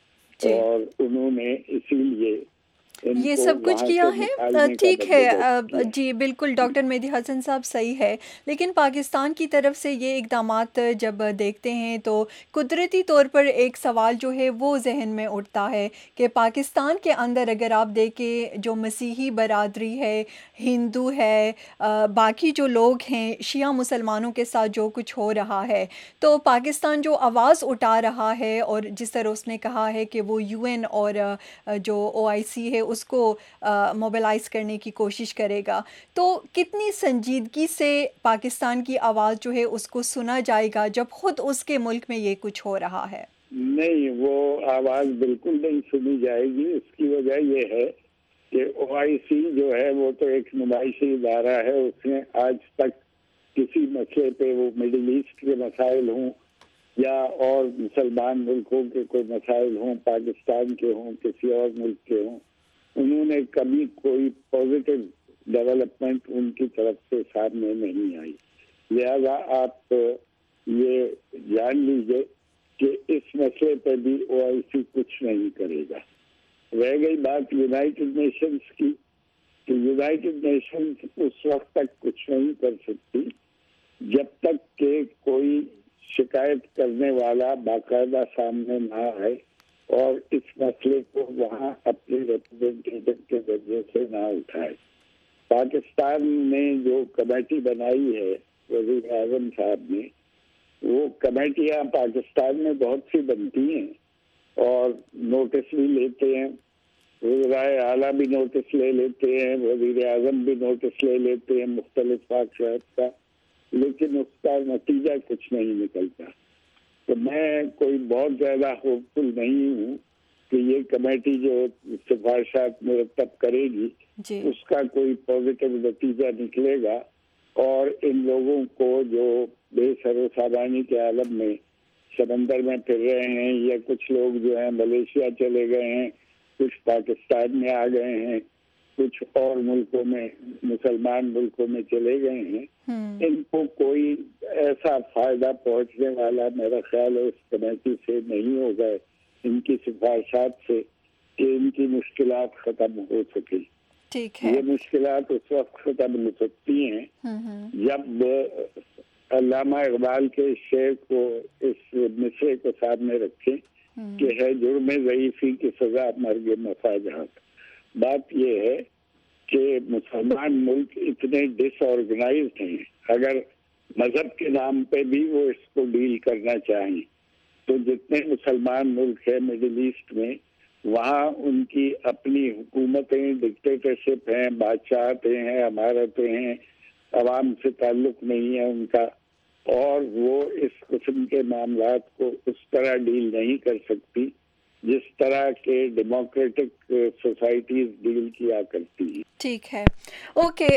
है और उन्होंने इसीलिए ये सब कुछ किया है। ठीक है जी, बिल्कुल डॉक्टर मेहदी हसन साहब सही है, लेकिन पाकिस्तान की तरफ से ये इक़दामात जब देखते हैं तो कुदरती तौर पर एक सवाल जो है वो जहन में उठता है कि पाकिस्तान के अंदर अगर आप देखें जो मसीही बरादरी है, हिंदू है, बाकी जो लोग हैं, शिया मुसलमानों के साथ जो कुछ हो रहा है, तो पाकिस्तान जो आवाज़ उठा रहा है और जिस तरह उसने कहा है कि वो UN और जो OIC है उसको मोबिलाइज़ करने की कोशिश करेगा, तो कितनी संजीदगी से पाकिस्तान की आवाज़ जो है उसको सुना जाएगा जब खुद उसके मुल्क में ये कुछ हो रहा है? नहीं, वो आवाज़ बिल्कुल नहीं सुनी जाएगी। उसकी वजह ये है कि OIC जो है वो तो एक नुमाइशी इदारा है, उसने आज तक किसी मसले पे, वो मिडिल ईस्ट के मसाइल हों या और मुसलमान मुल्कों के कोई मसाइल हों, पाकिस्तान के हों, किसी और मुल्क के हों, उन्होंने कभी कोई पॉजिटिव डेवलपमेंट उनकी तरफ से सामने नहीं आई। लिहाजा आप ये जान लीजिए कि इस मसले पर भी OIC कुछ नहीं करेगा। रह गई बात यूनाइटेड नेशंस की, तो यूनाइटेड नेशंस उस वक्त तक कुछ नहीं कर सकती जब तक कि कोई शिकायत करने वाला बाकायदा सामने ना आए और इस मसले को वहाँ अपने रिप्रेजेंटेटिव के जरिए से ना उठाए। पाकिस्तान ने जो कमेटी बनाई है वज़ीर आज़म साहब ने, वो कमेटियाँ पाकिस्तान में बहुत सी बनती हैं और नोटिस भी लेते हैं, वज़ीर आला भी नोटिस ले लेते हैं, वज़ीर आज़म भी नोटिस ले लेते हैं मुख्तलिफ पाक का, लेकिन उसका नतीजा कुछ नहीं निकलता। तो मैं कोई बहुत ज़्यादा होपफुल नहीं हूँ कि ये कमेटी जो सिफारिशात मुरतब करेगी उसका कोई पॉजिटिव नतीजा निकलेगा और इन लोगों को जो बेसरो सामानी के आलम में समंदर में फिर रहे हैं, या कुछ लोग जो हैं मलेशिया चले गए हैं, कुछ पाकिस्तान में आ गए हैं, कुछ और मुल्कों में, मुसलमान मुल्कों में चले गए हैं, इनको कोई ऐसा फायदा पहुंचने वाला मेरा ख्याल है इस कमेटी से नहीं होगा, इनकी सिफारिशात से, कि इनकी मुश्किलात खत्म हो सके। ठीक है। ये मुश्किलात उस वक्त खत्म हो सकती हैं जब अल्लामा इकबाल के शेर को, इस मिसरे को सामने रखें कि है जुर्म ज़ईफ़ी की सजा मर्ग मफाजहात। बात यह है कि मुसलमान मुल्क इतने डिसऑर्गेनाइज्ड हैं, अगर मजहब के नाम पे भी वो इसको डील करना चाहें तो जितने मुसलमान मुल्क हैं मिडिल ईस्ट में, वहाँ उनकी अपनी हुकूमतें, डिक्टेटरशिप हैं, बादशाहतें हैं, अमारतें हैं, अवाम से ताल्लुक नहीं है उनका, और वो इस किस्म के मामलात को उस तरह डील नहीं कर सकती जिस तरह के डेमोक्रेटिक सोसाइटीज डील किया करती हैं। ठीक है, ओके।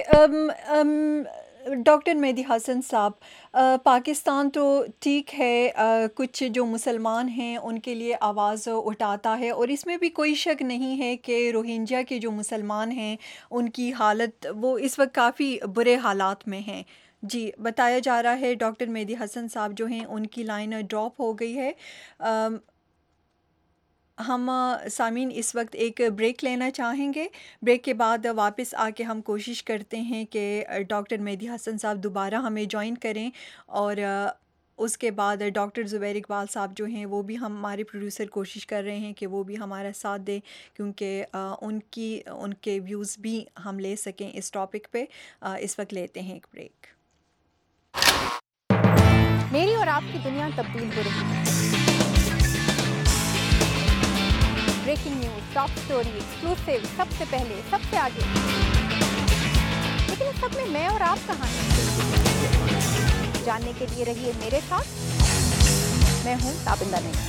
डॉक्टर मेहदी हसन साहब, पाकिस्तान तो ठीक है, कुछ जो मुसलमान हैं उनके लिए आवाज़ उठाता है और इसमें भी कोई शक नहीं है कि रोहिंग्या के जो मुसलमान हैं उनकी हालत, वो इस वक्त काफ़ी बुरे हालात में हैं। जी, बताया जा रहा है डॉक्टर मेहदी हसन साहब जो हैं उनकी लाइन ड्रॉप हो गई है। हम सामीन इस वक्त एक ब्रेक लेना चाहेंगे। ब्रेक के बाद वापस आके हम कोशिश करते हैं कि डॉक्टर मेहदी हसन साहब दोबारा हमें ज्वाइन करें और उसके बाद डॉक्टर ज़ुबैर इकबाल साहब जो हैं वो भी हमारे प्रोड्यूसर कोशिश कर रहे हैं कि वो भी हमारा साथ दें, क्योंकि उनके व्यूज़ भी हम ले सकें इस टॉपिक पे। इस वक्त लेते हैं एक ब्रेक। मेरी और आपकी दुनिया तब्दील हो रही है। Breaking news, top story, exclusive, सबसे पहले, सबसे आगे। लेकिन इस सब में मैं और आप कहाँ हैं? जानने के लिए रहिए मेरे साथ। मैं हूँ ताबिंदा नहीं।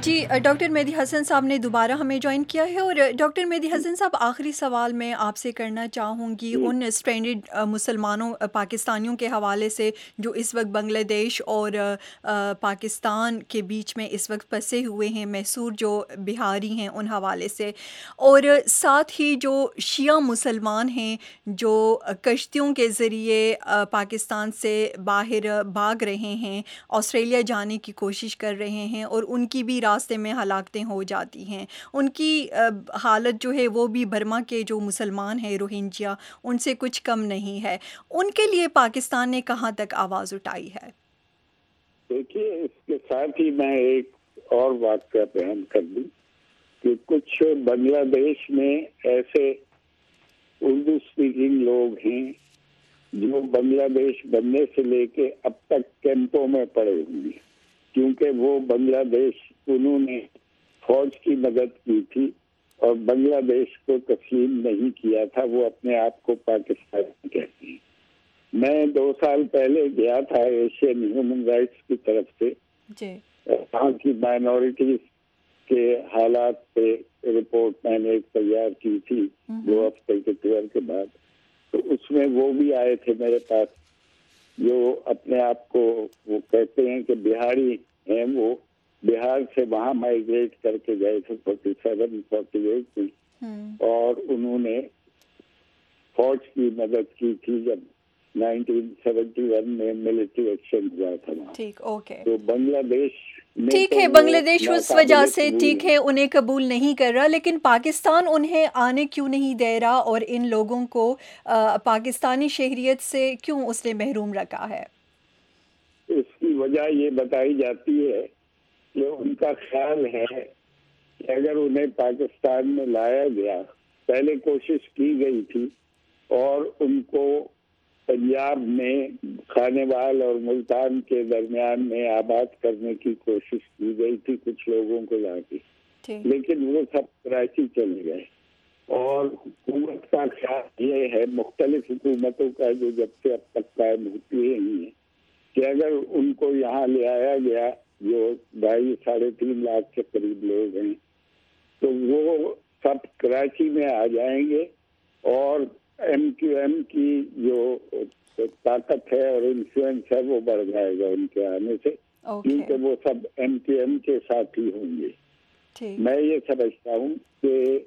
जी डॉक्टर मेहदी हसन साहब ने दोबारा हमें ज्वाइन किया है। और डॉक्टर मेहदी हसन साहब, आखिरी सवाल मैं आपसे करना चाहूँगी उन स्ट्रेंडेड मुसलमानों पाकिस्तानियों के हवाले से जो इस वक्त बांग्लादेश और पाकिस्तान के बीच में इस वक्त फंसे हुए हैं, मैसूर जो बिहारी हैं उन हवाले से, और साथ ही जो शिया मुसलमान हैं जो कश्तियों के ज़रिए पाकिस्तान से बाहर भाग रहे हैं, ऑस्ट्रेलिया जाने की कोशिश कर रहे हैं और उनकी भी रास्ते में हलाकतें हो जाती हैं। उनकी हालत जो है वो भी बर्मा के जो मुसलमान हैं रोहिंग्या उनसे कुछ कम नहीं है। उनके लिए पाकिस्तान ने कहाँ तक आवाज़ उठाई है? देखिए, इसके साथ ही मैं एक और बात का बयान कर दूं कि कुछ बांग्लादेश में ऐसे उर्दू स्पीकिंग लोग हैं जो बांग्लादेश बनने से लेके अब तक कैंपों में पड़े हुए हैं, क्योंकि वो बांग्लादेश उन्होंने फौज की मदद की थी और बांग्लादेश को तस्लीम नहीं किया था। वो अपने आप को पाकिस्तान कहते हैं। मैं 2 साल पहले गया था एशियन ह्यूमन राइट्स की तरफ से, वहाँ की माइनॉरिटीज के हालात पे रिपोर्ट मैंने एक तैयार की थी 2 हफ्ते के टूर के बाद। तो उसमें वो भी आए थे मेरे पास जो अपने आप को वो कहते हैं कि बिहारी हैं। वो बिहार से वहाँ माइग्रेट करके गए थे 47-48 में और उन्होंने फौज की मदद की थी जब 1971 में मिलिट्री एक्शन हुआ था वहाँ। ठीक, ओके। तो बांग्लादेश ठीक है, बांग्लादेश उस वजह से ठीक है उन्हें कबूल नहीं कर रहा, लेकिन पाकिस्तान उन्हें आने क्यों नहीं दे रहा और इन लोगों को पाकिस्तानी शहरियत से क्यों उसने महरूम रखा है? इसकी वजह ये बताई जाती है कि उनका ख्याल है कि अगर उन्हें पाकिस्तान में लाया गया, पहले कोशिश की गई थी और उनको पंजाब में खानेवाल और मुल्तान के दरमियान में आबाद करने की कोशिश की गई थी कुछ लोगों को लाके, लेकिन वो सब कराची चले गए। और हुकूमत का ख्याल ये है, मुख्तलिफ हुकूमतों का जो जब से अब तक कायम होती है कि अगर उनको यहाँ ले आया गया, जो 2.5-3.5 लाख के करीब लोग हैं, तो वो सब कराची में आ जाएंगे और MQM की जो ताकत है और इन्फ्लुएंस है वो बढ़ जाएगा उनके आने से, क्योंकि वो सब MQM के साथ ही होंगे। मैं ये समझता हूँ कि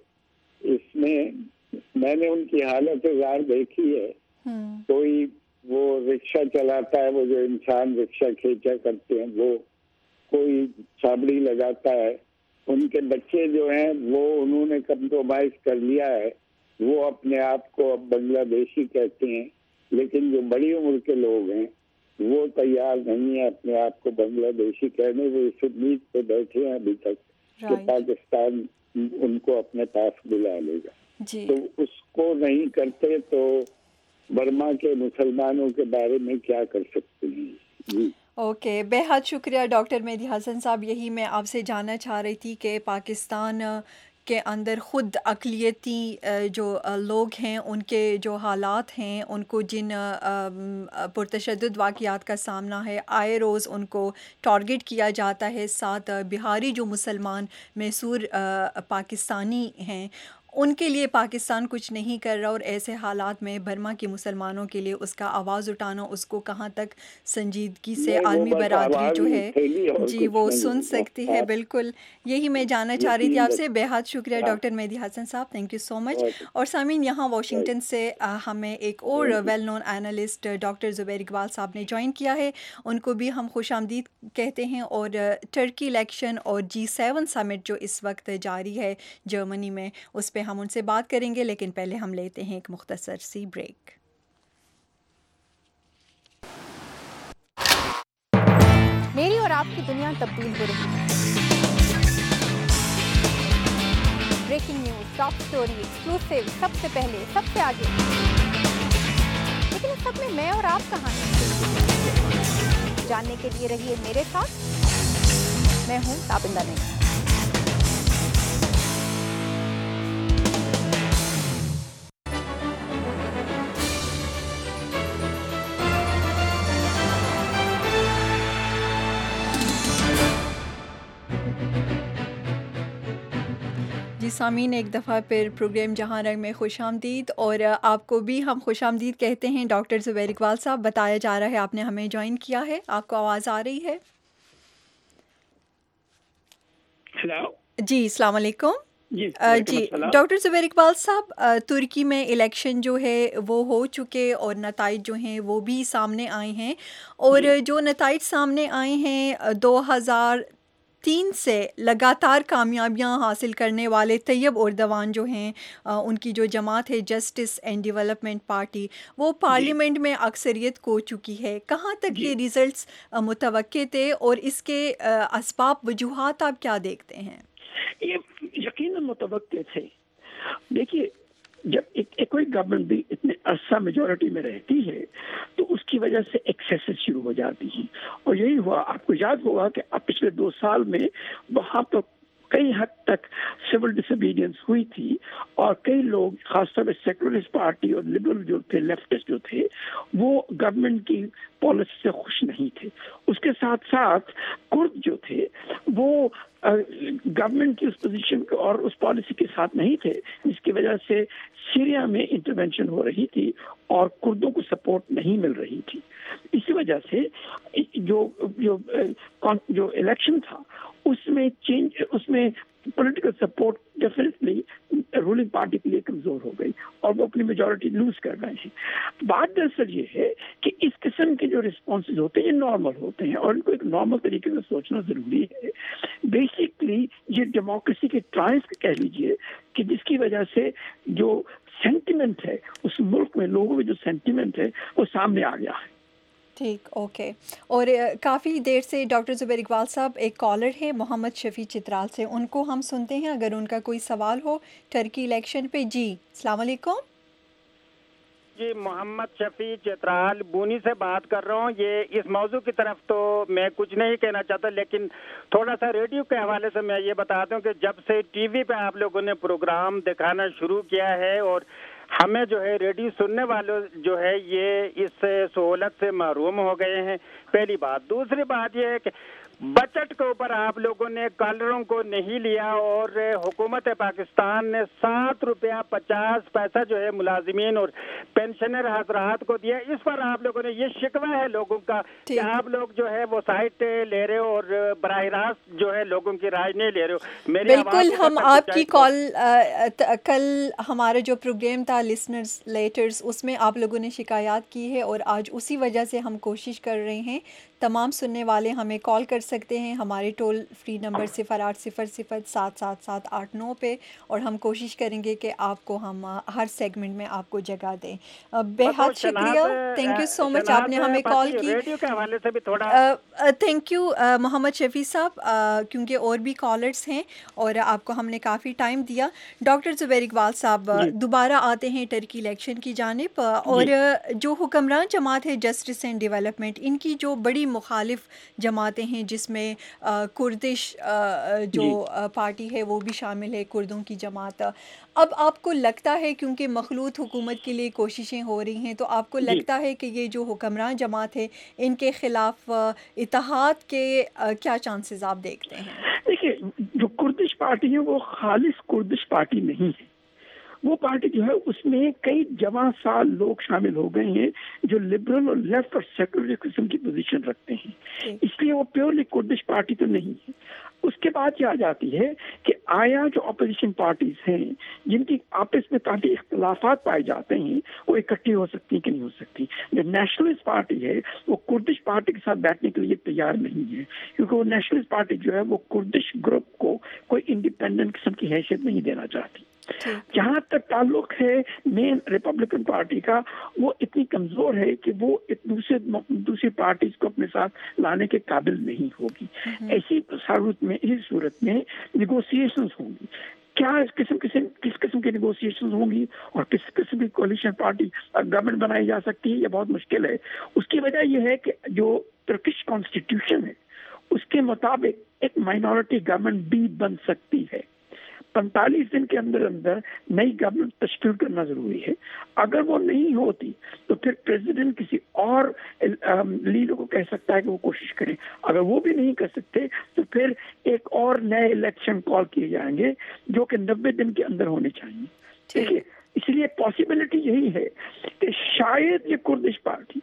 इसमें मैंने उनकी हालत ज़ार देखी है। कोई वो रिक्शा चलाता है, वो जो इंसान रिक्शा खींचा करते हैं, वो कोई छाबड़ी लगाता है। उनके बच्चे जो हैं वो उन्होंने कंप्रोमाइज कर लिया है, वो अपने आप को अब बांग्लादेशी कहते हैं, लेकिन जो बड़ी उम्र के लोग हैं वो तैयार नहीं है अपने आप को बांग्लादेशी कहने। वो इस उम्मीद पे बैठे हैं अभी तक कि पाकिस्तान उनको अपने पास बुला लेगा। तो उसको नहीं करते तो बर्मा के मुसलमानों के बारे में क्या कर सकते हैं जी। ओके, बेहद शुक्रिया डॉक्टर मेहदी हसन साहब। यही मैं आपसे जानना चाह रही थी कि पाकिस्तान के अंदर ख़ुद अक़लियती जो लोग हैं उनके जो हालात हैं, उनको जिन पुरतशद्दुद वाक़यात का सामना है, आए रोज़ उनको टारगेट किया जाता है। साथ बिहारी जो मुसलमान मैसूर पाकिस्तानी हैं उनके लिए पाकिस्तान कुछ नहीं कर रहा, और ऐसे हालात में बर्मा के मुसलमानों के लिए उसका आवाज़ उठाना, उसको कहाँ तक संजीदगी से आलमी बरादरी जो है जी वो सुन सकती है। बिल्कुल, यही मैं जानना चाह रही थी आपसे। बेहद शुक्रिया डॉक्टर मेहदी हसन साहब, थैंक यू सो मच। और सामीन, यहाँ वाशिंगटन से हमें एक और well known analyst doctor Zubair Iqbal साहब ने ज्वाइन किया है, उनको भी हम खुश आमदीद कहते हैं। और टर्की इलेक्शन और G7 समिट जो इस वक्त जारी है जर्मनी में, उस हम उनसे बात करेंगे, लेकिन पहले हम लेते हैं एक मुख्तसर सी ब्रेक। मेरी और आपकी दुनिया तब्दील हो रही है। Breaking news, top story, exclusive, सबसे पहले, सबसे आगे। लेकिन इस सब में मैं और आप कहाँ हैं? जानने के लिए रहिए मेरे साथ। मैं हूँ ताबिंदा नहीं। जी सामीन, एक दफ़ा फिर प्रोग्राम जहां रंग में खुश आमदीद, और आपको भी हम खुश आमदीद कहते हैं। डॉक्टर ज़ुबैर इकबाल साहब, बताया जा रहा है आपने हमें ज्वाइन किया है, आपको आवाज़ आ रही है? हेलो जी, अस्सलाम वालेकुम। जी डॉक्टर ज़ुबैर इकबाल साहब, तुर्की में इलेक्शन जो है वो हो चुके और नताइज जो हैं वो भी सामने आए हैं, और जो नताइज सामने आए हैं 2003 से लगातार कामयाबियां हासिल करने वाले तैयब एर्दोगान जो हैं, उनकी जो जमात है जस्टिस एंड डेवलपमेंट पार्टी, वो पार्लियामेंट में अक्सरियत खो चुकी है। कहाँ तक ये रिजल्ट्स मुतवक्के थे और इसके असबाब वजूहात आप क्या देखते हैं? ये यकीनन मुतवक्के थे। देखिए, जब एक कोई गवर्नमेंट भी इतने अरसा मेजोरिटी में रहती है तो उसकी वजह से एक्सेसेस शुरू हो जाती हैं, और यही हुआ। आपको याद होगा कि अब पिछले 2 साल में वहाँ पर कई हद तक सिविल डिसोबीडियंस हुई थी, और कई लोग खासतौर पर सेकुलरिस्ट पार्टी और लिबरल जो थे, लेफ्टिस्ट जो थे, वो गवर्नमेंट की पॉलिसी से खुश नहीं थे। उसके साथ साथ कुर्द जो थे वो गवर्नमेंट की उस पोजीशन और उस पॉलिसी के साथ नहीं थे, जिसकी वजह से सीरिया में इंटरवेंशन हो रही थी और कुर्दों को सपोर्ट नहीं मिल रही थी। इसी वजह से जो इलेक्शन था उसमें political support definitely ruling party के लिए कमजोर हो गई और वो अपनी मेजॉरिटी लूज कर रहे हैं। बात दरअसल ये है कि इस किस्म के जो रिस्पॉन्सेज होते हैं ये नॉर्मल होते हैं, और इनको एक नॉर्मल तरीके से सोचना जरूरी है। बेसिकली ये डेमोक्रेसी के ट्रायम्फ कह लीजिए कि जिसकी वजह से जो सेंटिमेंट है उस मुल्क में, लोगों में जो सेंटिमेंट है वो सामने आ गया है। ठीक, ओके। और काफ़ी देर से डॉक्टर ज़ुबैर इकबाल साहब, एक कॉलर है मोहम्मद शफ़ी चित्राल से, उनको हम सुनते हैं अगर उनका कोई सवाल हो टर्की इलेक्शन पे। जी, अस्सलाम वालेकुम। जी, मोहम्मद शफ़ी चित्राल बूनी से बात कर रहा हूँ। ये इस मौजू की तरफ तो मैं कुछ नहीं कहना चाहता, लेकिन थोड़ा सा रेडियो के हवाले से मैं ये बता दूँ कि जब से टीवी पे आप लोगों ने प्रोग्राम दिखाना शुरू किया है और हमें जो है रेडियो सुनने वालों जो है ये इस सहूलत से महरूम हो गए हैं, पहली बात। दूसरी बात ये है कि बजट के ऊपर आप लोगों ने कॉलरों को नहीं लिया, और हुकूमत पाकिस्तान ने 7 रुपया 50 पैसा जो है मुलाजिमीन और पेंशनर हजरात को दिया। इस पर आप लोगों ने ये शिकवा है लोगों का कि आप लोग जो है वो साइट ले रहे हो और बराह रास्त जो है लोगों की राय नहीं ले रहे हो। मेरी बिल्कुल, हम आपकी कॉल कल हमारा जो प्रोग्राम था लिसनर्स लेटर्स, उसमें आप लोगों ने शिकायत की है, और आज उसी वजह से हम कोशिश कर रहे हैं। तमाम सुनने वाले हमें कॉल कर सकते हैं हमारे टोल फ्री नंबर 0800-777-889 पे, और हम कोशिश करेंगे कि आपको हम हर सेगमेंट में आपको जगह दें। बेहद शुक्रिया, थैंक यू सो मच, आपने हमें कॉल की। रेडियो के हवाले से भी थोड़ा थैंक यू मोहम्मद शफ़ी साहब, क्योंकि और भी कॉलर्स हैं और आपको हमने काफ़ी टाइम दिया। डॉक्टर ज़ुबैर इकबाल साहब दोबारा आते हैं टर्की इलेक्शन की जानिब, और जो हुक्मरान जमात है जस्टिस एंड डेवलपमेंट, इनकी जो बड़ी मुखालिफ जमातें हैं जिसमें कुर्दिश जो पार्टी है वो भी शामिल है, कुर्दों की जमात। अब आपको लगता है, क्योंकि मखलूत हुकूमत के लिए कोशिशें हो रही हैं, तो आपको लगता है कि ये जो हुक्मरान जमात है इनके खिलाफ इत्तेहाद के क्या चांसेस आप देखते हैं? देखिए, जो कुर्दिश पार्टी है वो खालिस कुर्दिश पार्टी नहीं है। वो पार्टी जो है उसमें कई जवां साल लोग शामिल हो गए हैं जो लिबरल और लेफ्ट और सेकुलर किस्म की पोजीशन रखते हैं, इसलिए वो प्योरली कुर्दिश पार्टी तो नहीं है। उसके बाद ये आ जाती है कि आया जो अपोजिशन पार्टीज हैं जिनकी आपस में काफी इख्तलाफात पाए जाते हैं, वो इकट्ठी हो सकती है कि नहीं हो सकती। जो नेशनलिस्ट पार्टी है वो कुर्दिश पार्टी के साथ बैठने के लिए तैयार नहीं है, क्योंकि वो नेशनलिस्ट पार्टी जो है वो कुर्दिश ग्रुप को कोई इंडिपेंडेंट किस्म की हैसियत नहीं देना चाहती। जहाँ तक ताल्लुक है मेन रिपब्लिकन पार्टी का, वो इतनी कमजोर है कि वो दूसरी पार्टीज को अपने साथ लाने के काबिल नहीं होगी। इसी सूरत में निगोसिएशंस होंगी। क्या किस किस्म की निगोसिएशंस होंगी और किस किस्म की कोलिशन पार्टी गवर्नमेंट बनाई जा सकती है, ये बहुत मुश्किल है। उसकी वजह यह है कि जो तुर्किश कॉन्स्टिट्यूशन है उसके मुताबिक एक माइनॉरिटी गवर्नमेंट भी बन सकती है। 45 दिन के अंदर अंदर नई गवर्नमेंट तश्कील करना जरूरी है। अगर वो नहीं होती तो پھر پریزیڈنٹ کسی اور لیڈر کو کہہ سکتا ہے کہ وہ کوشش کریں. اگر وہ بھی نہیں کر سکتے تو پھر ایک اور نئے الیکشن کال کیے جائیں گے جو کہ 90 دن کے اندر ہونے چاہیے. ٹھیک ہے, اس لیے پاسبلٹی یہی ہے کہ شاید یہ کردش پارٹی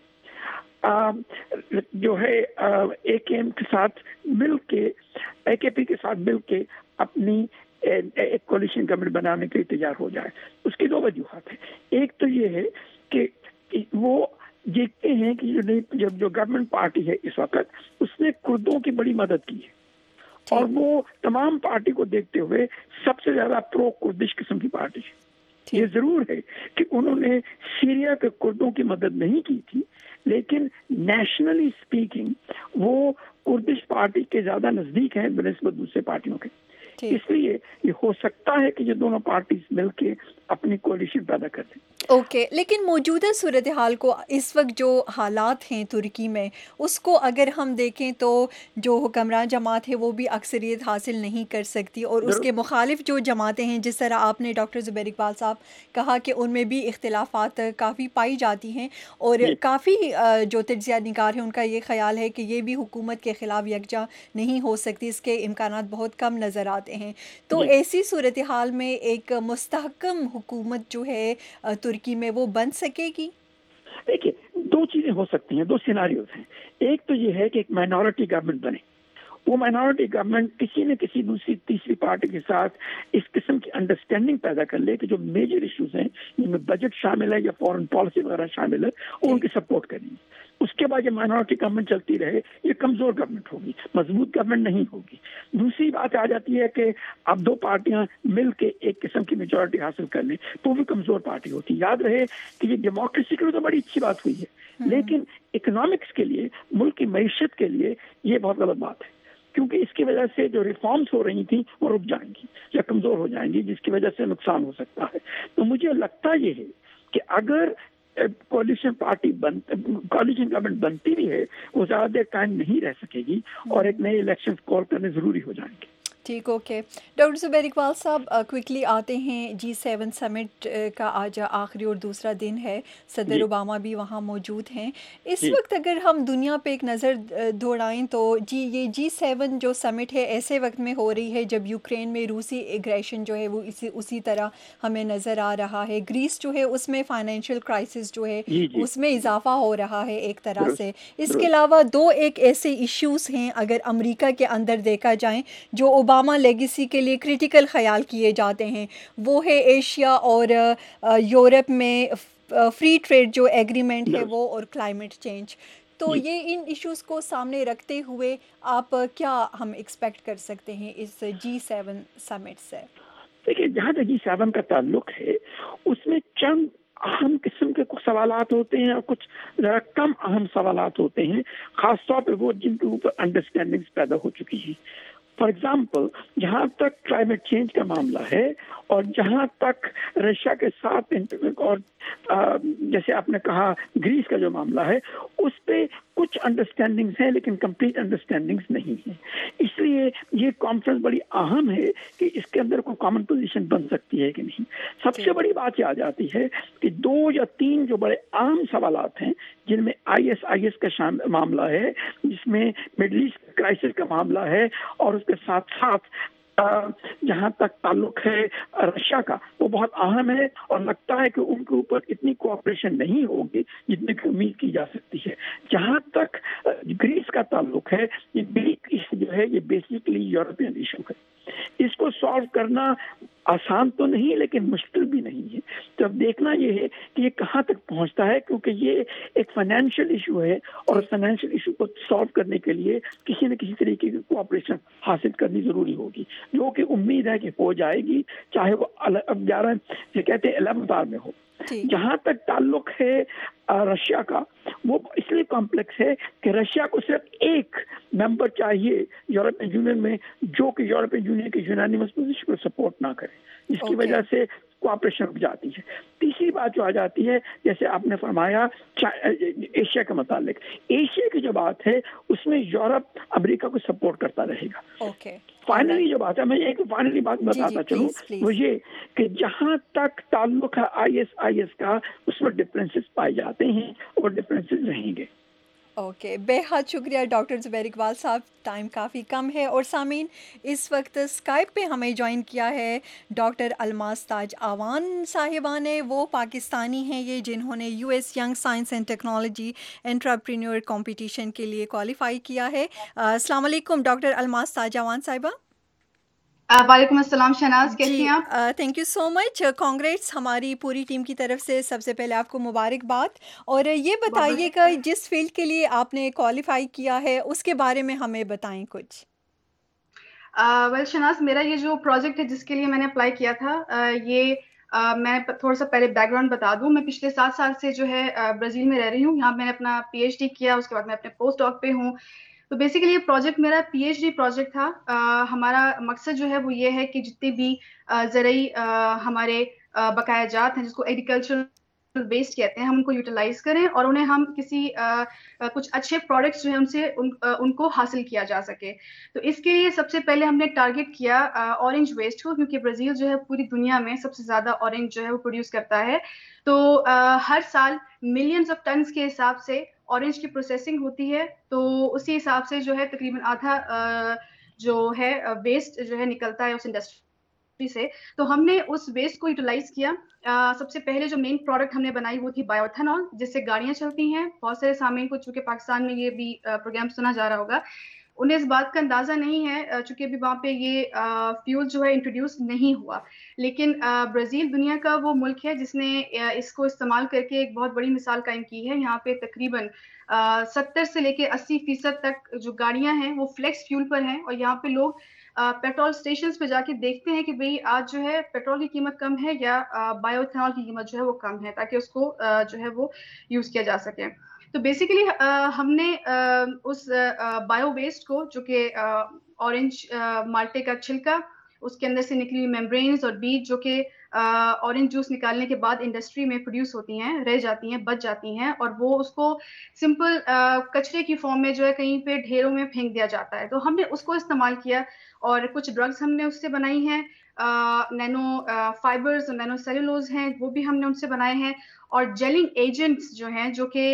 جو ہے اے کے ایم کے ساتھ مل کے, اے کے پی کے ساتھ مل کے اپنی ایک کولیشن گورنمنٹ بنانے کے لیے تیار ہو جائے. اس کی دو وجوہات ہیں. ایک تو یہ ہے کہ وہ دیکھتے ہیں کہ جو گورنمنٹ پارٹی ہے اس وقت اس نے کردوں کی بڑی مدد کی ہے, اور وہ تمام پارٹی کو دیکھتے ہوئے سب سے زیادہ پرو کردش قسم کی پارٹی ہے. یہ ضرور ہے کہ انہوں نے سیریا کے کردوں کی مدد نہیں کی تھی, لیکن نیشنلی اسپیکنگ وہ کردش پارٹی کے زیادہ نزدیک ہیں بنسبت دوسرے پارٹیوں کے. اس لیے یہ ہو سکتا ہے کہ یہ دونوں پارٹیز مل کے اپنی کولیشن پیدا کر دیں. اوکے, لیکن موجودہ صورتحال کو, اس وقت جو حالات ہیں ترکی میں, اس کو اگر ہم دیکھیں تو جو حکمران جماعت ہے وہ بھی اکثریت حاصل نہیں کر سکتی, اور اس کے مخالف جو جماعتیں ہیں, جس طرح آپ نے ڈاکٹر زبیر اقبال صاحب کہا کہ ان میں بھی اختلافات کافی پائی جاتی ہیں, اور کافی جو تجزیہ نگار ہیں ان کا یہ خیال ہے کہ یہ بھی حکومت کے خلاف یکجا نہیں ہو سکتی, اس کے امکانات بہت کم نظر آتے ہیں. تو ایسی صورتحال میں ایک مستحکم حکومت جو ہے ترکی میں وہ بن سکے گی؟ دیکھیے, دو چیزیں ہو سکتی ہیں, دو سیناریوز ہیں. ایک تو یہ ہے کہ ایک مائنورٹی گورنمنٹ بنے, وہ مائنورٹی گورنمنٹ کسی نہ کسی دوسری تیسری پارٹی کے ساتھ اس قسم کی انڈرسٹینڈنگ پیدا کر لے کہ جو میجر ایشوز ہیں جن میں بجٹ شامل ہے یا فورن پالیسی وغیرہ شامل ہے, وہ ان کی سپورٹ کریں گی. اس کے بعد یہ مائنورٹی گورنمنٹ چلتی رہے, یہ کمزور گورنمنٹ ہوگی, مضبوط گورنمنٹ نہیں ہوگی. دوسری بات آ جاتی ہے کہ اب دو پارٹیاں مل کے ایک قسم کی میجورٹی حاصل کر لیں تو بھی کمزور پارٹی ہوتی. یاد رہے کہ یہ ڈیموکریسی کے لیے تو بڑی اچھی بات ہوئی ہے, لیکن اکنامکس کے لیے, ملک کی معیشت کے لیے یہ بہت غلط بات ہے, کیونکہ اس کی وجہ سے جو ریفارمز ہو رہی تھیں وہ رک جائیں گی یا کمزور ہو جائیں گی, جس کی وجہ سے نقصان ہو سکتا ہے. تو مجھے لگتا یہ ہے کہ اگر کولیشن گورنمنٹ بنتی بھی ہے وہ زیادہ دیر ٹائم نہیں رہ سکے گی, اور ایک نئے الیکشن کال کرنے ضروری ہو جائیں گے. ٹھیک, اوکے. ڈاکٹر زبیر اقبال صاحب, کوئکلی آتے ہیں, G7 سمٹ کا آج آخری اور دوسرا دن ہے, صدر اوباما بھی وہاں موجود ہیں. اس وقت اگر ہم دنیا پہ ایک نظر دوڑائیں تو یہ G7 جو سمٹ ہے ایسے وقت میں ہو رہی ہے جب یوکرین میں روسی ایگریشن جو ہے وہ اسی طرح ہمیں نظر آ رہا ہے. گریس جو ہے اس میں فائنینشیل کرائسس جو ہے اس میں اضافہ ہو رہا ہے ایک طرح سے. اس کے علاوہ دو ایک ایسے ایشوز ہیں اگر امریکہ کے اندر دیکھا جائیں جو اوباما لیگیسی کے لیے کرٹیکل خیال کیے جاتے ہیں, وہ ہے ایشیا اور یورپ میں فری ٹریڈ جو ایگریمنٹ ہے وہ, اور کلائمیٹ چینج. تو یہ ان ایشوز کو سامنے رکھتے ہوئے آپ کیا ہم ایکسپیکٹ کر سکتے ہیں اس G7 سمٹ سے؟ دیکھیے, جہاں تک G7 کا تعلق ہے اس میں چند اہم قسم کے کچھ سوالات ہوتے ہیں اور کچھ ذرا کم اہم سوالات ہوتے ہیں, خاص طور پہ وہ جن کے اوپر انڈرسٹینڈنگز پیدا ہو چکی ہیں. فار ایگزامپل, جہاں تک کلائمیٹ چینج کا معاملہ ہے اور جہاں تک رشیا کے ساتھ اور جیسے آپ نے کہا گریس کا جو معاملہ ہے, اس پہ کچھ انڈرسٹینڈنگز ہیں لیکن کمپلیٹ انڈرسٹینڈنگز نہیں ہیں. اس لیے یہ کانفرنس بڑی اہم ہے کہ اس کے اندر کوئی کامن پوزیشن بن سکتی ہے کہ نہیں. سب سے بڑی بات یہ آ جاتی ہے کہ 2 یا 3 جو بڑے عام سوالات ہیں جن میں IS کا معاملہ ہے, جس میں مڈل ایسٹ کرائسس کا معاملہ ہے, اور اس کے ساتھ ساتھ جہاں تک تعلق ہے رشیا کا, وہ بہت اہم ہے, اور لگتا ہے کہ ان کے اوپر اتنی کوآپریشن نہیں ہوگی جتنی کی امید کی جا سکتی ہے. جہاں تک گریس کا تعلق ہے, یہ گریک ایشو جو ہے یہ بیسیکلی یورپین ایشو ہے. اس کو سالو کرنا آسان تو نہیں لیکن مشکل بھی نہیں ہے. تو اب دیکھنا یہ ہے کہ یہ کہاں تک پہنچتا ہے, کیونکہ یہ ایک فائنینشیل ایشو ہے, اور فائنینشیل ایشو کو سالو کرنے کے لیے کسی نہ کسی طریقے کی کوآپریشن حاصل کرنی ضروری ہوگی, جو کہ امید ہے کہ ہو جائے گی, چاہے وہ 11 بار میں ہو. جہاں تک تعلق ہے رشیا کا, وہ اس لیے کمپلیکس ہے کہ رشیا کو صرف ایک ممبر چاہیے یورپین یونین میں جو کہ یورپین یونین کے یونانیمس پوزیشن کو سپورٹ نہ کرے, جس کی وجہ سے کوآپریشن رک جاتی ہے. تیسری بات جو آ جاتی ہے, جیسے آپ نے فرمایا ایشیا کے متعلق, ایشیا کی جو بات ہے اس میں یورپ امریکہ کو سپورٹ کرتا رہے گا. फाइनली जो बात है, मैं एक फाइनली बात बताता चलूँ, वो ये कि जहाँ तक ताल्लुक है ISIS का, उसमें डिफरेंसेस पाए जाते हैं और डिफरेंसेस रहेंगे। ओके, बेहद शुक्रिया डॉक्टर ज़ुबैर इकबाल साहब, टाइम काफ़ी कम है। और सामीन, इस वक्त स्काइप पे हमें ज्वाइन किया है डॉक्टर अलमास ताज आवान साहिबा ने। वो पाकिस्तानी हैं ये, जिन्होंने US young science and technology entrepreneur competition के लिए क्वालिफाई किया है। अस्सलाम वालेकुम डॉक्टर अलमास ताज आवान साहिबा। वालेकुम अस्सलाम शहनाज, कैसी हैं आप? Thank you so much, congrats हमारी पूरी टीम की तरफ से सबसे पहले आपको मुबारकबाद। और ये बताइएगा, जिस फील्ड के लिए आपने क्वालिफाई किया है उसके बारे में हमें बताएं कुछ। वेल शहनाज, मेरा ये जो प्रोजेक्ट है जिसके लिए मैंने अप्लाई किया था, मैं थोड़ा सा पहले बैकग्राउंड बता दूं। मैं पिछले 7 साल से जो है ब्राज़ील में रह रही हूँ। यहाँ मैंने अपना PhD किया, उसके बाद मैं अपने पोस्ट डॉक पे हूँ। तो बेसिकली ये प्रोजेक्ट मेरा PhD प्रोजेक्ट था। हमारा मकसद जो है वो ये है कि जितने भी ज़रई हमारे बकाया जात हैं, जिसको एग्रीकल्चरल वेस्ट कहते हैं, हम उनको यूटिलाइज करें और उन्हें हम किसी कुछ अच्छे प्रोडक्ट्स जो है उनसे उनको हासिल किया जा सके। तो इसके लिए सबसे पहले हमने टारगेट किया ऑरेंज वेस्ट को, क्योंकि ब्राज़ील जो है पूरी दुनिया में सबसे ज़्यादा ऑरेंज जो है वो प्रोड्यूस करता है। तो हर साल मिलियंस ऑफ टन्स के हिसाब से ऑरेंज की प्रोसेसिंग होती है। तो उसी हिसाब से जो है तकरीबन आधा जो है वेस्ट जो है निकलता है उस इंडस्ट्री से। तो हमने उस वेस्ट को यूटिलाइज किया। सबसे पहले जो मेन प्रोडक्ट हमने बनाई वो थी बायोएथेनॉल, जिससे गाड़ियां चलती हैं। बहुत सारे सामीन को, चूंकि पाकिस्तान में ये भी प्रोग्राम सुना जा रहा होगा, उन्हें इस बात का अंदाजा नहीं है चूंकि अभी वहाँ पे ये फ्यूल जो है इंट्रोड्यूस नहीं हुआ। लेकिन ब्राज़ील दुनिया का वो मुल्क है जिसने इसको इस्तेमाल करके एक बहुत बड़ी मिसाल कायम की है। यहाँ पे तकरीबन 70 से लेके 80% तक जो गाड़ियां हैं वो फ्लेक्स फ्यूल पर हैं। और यहाँ पे लोग पेट्रोल स्टेशंस पे जाके देखते हैं कि भाई आज जो है पेट्रोल की कीमत कम है या बायोएथेनॉल की कीमत जो है वो कम है, ताकि उसको जो है वो यूज किया जा सके। तो बेसिकली हमने उस बायो वेस्ट को, जो कि ऑरेंज माल्टे का छिलका, उसके अंदर से निकली हुई मेम्ब्रेन्स और बीज, जो कि ऑरेंज जूस निकालने के बाद इंडस्ट्री में प्रोड्यूस होती हैं, रह जाती हैं, बच जाती हैं, और वो उसको सिंपल कचरे की फॉर्म में जो है कहीं पे ढेरों में फेंक दिया जाता है। तो हमने उसको इस्तेमाल किया और कुछ ड्रग्स हमने उससे बनाई हैं। नैनो फाइबर्स और नैनो सेलुलोज हैं, वो भी हमने उनसे बनाए हैं। और जेलिंग एजेंट्स जो हैं, जो कि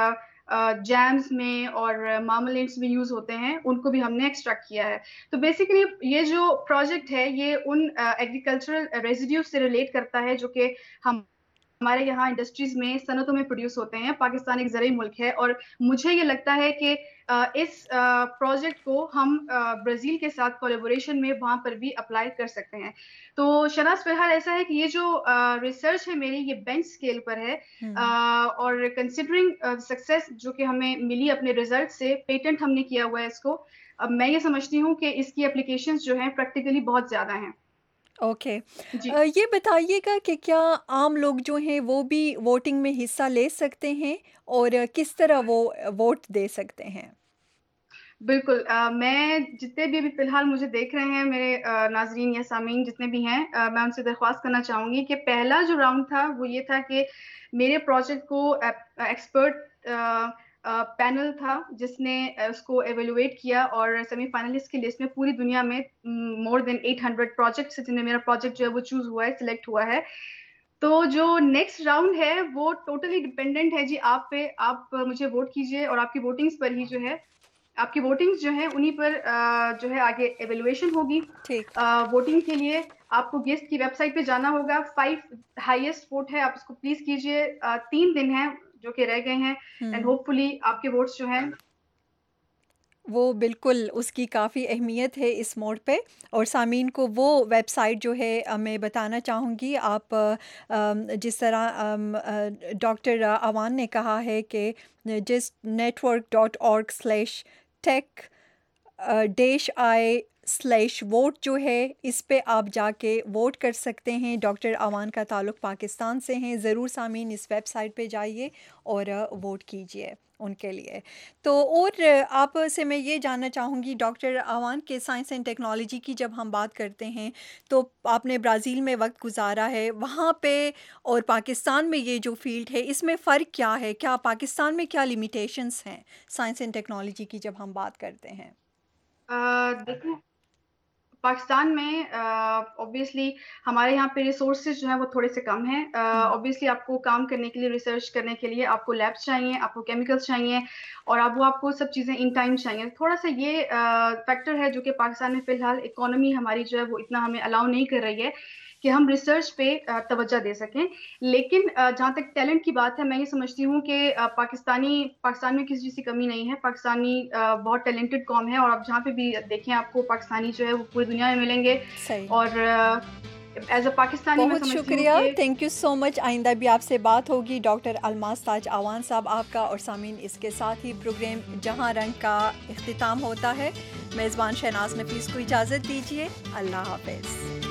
जैम्स में और मार्मलेड्स में यूज होते हैं, उनको भी हमने एक्सट्रैक्ट किया है। तो बेसिकली ये जो प्रोजेक्ट है ये उन एग्रीकल्चरल रेजिड्यूज से रिलेट करता है जो कि हमारे यहाँ इंडस्ट्रीज में, सनतों में प्रोड्यूस होते हैं। पाकिस्तान एक ज़रई मुल्क है और मुझे ये लगता है कि इस प्रोजेक्ट को हम ब्राज़ील के साथ कोलैबोरेशन में वहाँ पर भी अप्लाई कर सकते हैं। तो शनाज, फिलहाल ऐसा है कि ये जो रिसर्च है मेरी, ये बेंच स्केल पर है। और कंसिडरिंग सक्सेस जो कि हमें मिली अपने रिजल्ट से, पेटेंट हमने किया हुआ है इसको। अब मैं ये समझती हूँ कि इसकी एप्लीकेशंस जो हैं प्रैक्टिकली बहुत ज़्यादा हैं। ओके, ये बताइएगा कि क्या आम लोग जो हैं वो भी वोटिंग में हिस्सा ले सकते हैं और किस तरह वो वोट दे सकते हैं? बिल्कुल, मैं जितने भी अभी फिलहाल मुझे देख रहे हैं, मेरे नाजरीन या सामीन जितने भी हैं, मैं उनसे दरख्वास्त करना चाहूँगी कि पहला जो राउंड था वो ये था कि मेरे प्रोजेक्ट को एक्सपर्ट पैनल था जिसने उसको एवेलुएट किया और सेमीफाइनलिस्ट की लिस्ट में पूरी दुनिया में मोर देन 800 प्रोजेक्ट्स जिनमें मेरा प्रोजेक्ट जो है वो चूज हुआ है, सिलेक्ट हुआ है। तो जो नेक्स्ट राउंड है वो टोटली डिपेंडेंट है जी आप पे। आप मुझे वोट कीजिए और आपकी वोटिंग्स पर ही जो है, आपकी वोटिंग्स जो है उन्हीं पर जो है आगे एवेलुएशन होगी। वोटिंग के लिए आपको गेस्ट की वेबसाइट पे जाना होगा। 5 हाईएस्ट वोट है, आप उसको प्लीज कीजिए। 3 दिन हैं जो कि रह गए हैं एंड होपफुली आपके वोट्स जो हैं वो बिल्कुल, उसकी काफ़ी अहमियत है इस मोड पे। और सामीन को वो वेबसाइट जो है मैं बताना चाहूँगी। आप जिस तरह डॉक्टर अवान ने कहा है कि gistnetwork.org/tech-i/वोट जो है, इस पे आप जाके वोट कर सकते हैं। डॉक्टर अवान का ताल्लुक़ पाकिस्तान से हैं। ज़रूर सामीन इस वेबसाइट पे जाइए और वोट कीजिए उनके लिए। तो और आपसे मैं ये जानना चाहूँगी डॉक्टर अवान के साइंस एंड टेक्नोलॉजी की जब हम बात करते हैं, तो आपने ब्राज़ील में वक्त गुजारा है, वहाँ पे और पाकिस्तान में ये जो फील्ड है इसमें फ़र्क क्या है? क्या पाकिस्तान में क्या लिमिटेशंस हैं साइंस एंड टेक्नोलॉजी की जब हम बात करते हैं? देखिए, पाकिस्तान में ऑब्वियसली हमारे यहाँ पे रिसोर्सेज जो है वो थोड़े से कम हैं। ऑब्वियसली आपको काम करने के लिए, रिसर्च करने के लिए आपको लैब्स चाहिए, आपको केमिकल्स चाहिए और आपको सब चीज़ें इन टाइम चाहिए। थोड़ा सा ये फैक्टर है जो कि पाकिस्तान में फ़िलहाल इकोनॉमी हमारी जो है वो इतना हमें अलाउ नहीं कर रही है कि हम रिसर्च पे तवज्जो दे सकें। लेकिन जहाँ तक टैलेंट की बात है, मैं ये समझती हूँ कि पाकिस्तान में किसी चीज़ की कमी नहीं है। पाकिस्तानी बहुत टैलेंटेड कौम है और आप जहाँ पे भी देखें आपको पाकिस्तानी जो है वो पूरी दुनिया में मिलेंगे। और एज अ पाकिस्तानी बहुत शुक्रिया, थैंक यू सो मच। आइंदा भी आपसे बात होगी। डॉक्टर अलमास ताज आवान साहब आपका और सामीन, इसके साथ ही प्रोग्राम जहां रंग का इख्तिताम होता है। मेज़बान शहनाज नफीस को इजाज़त दीजिए। अल्लाह हाफ़िज़।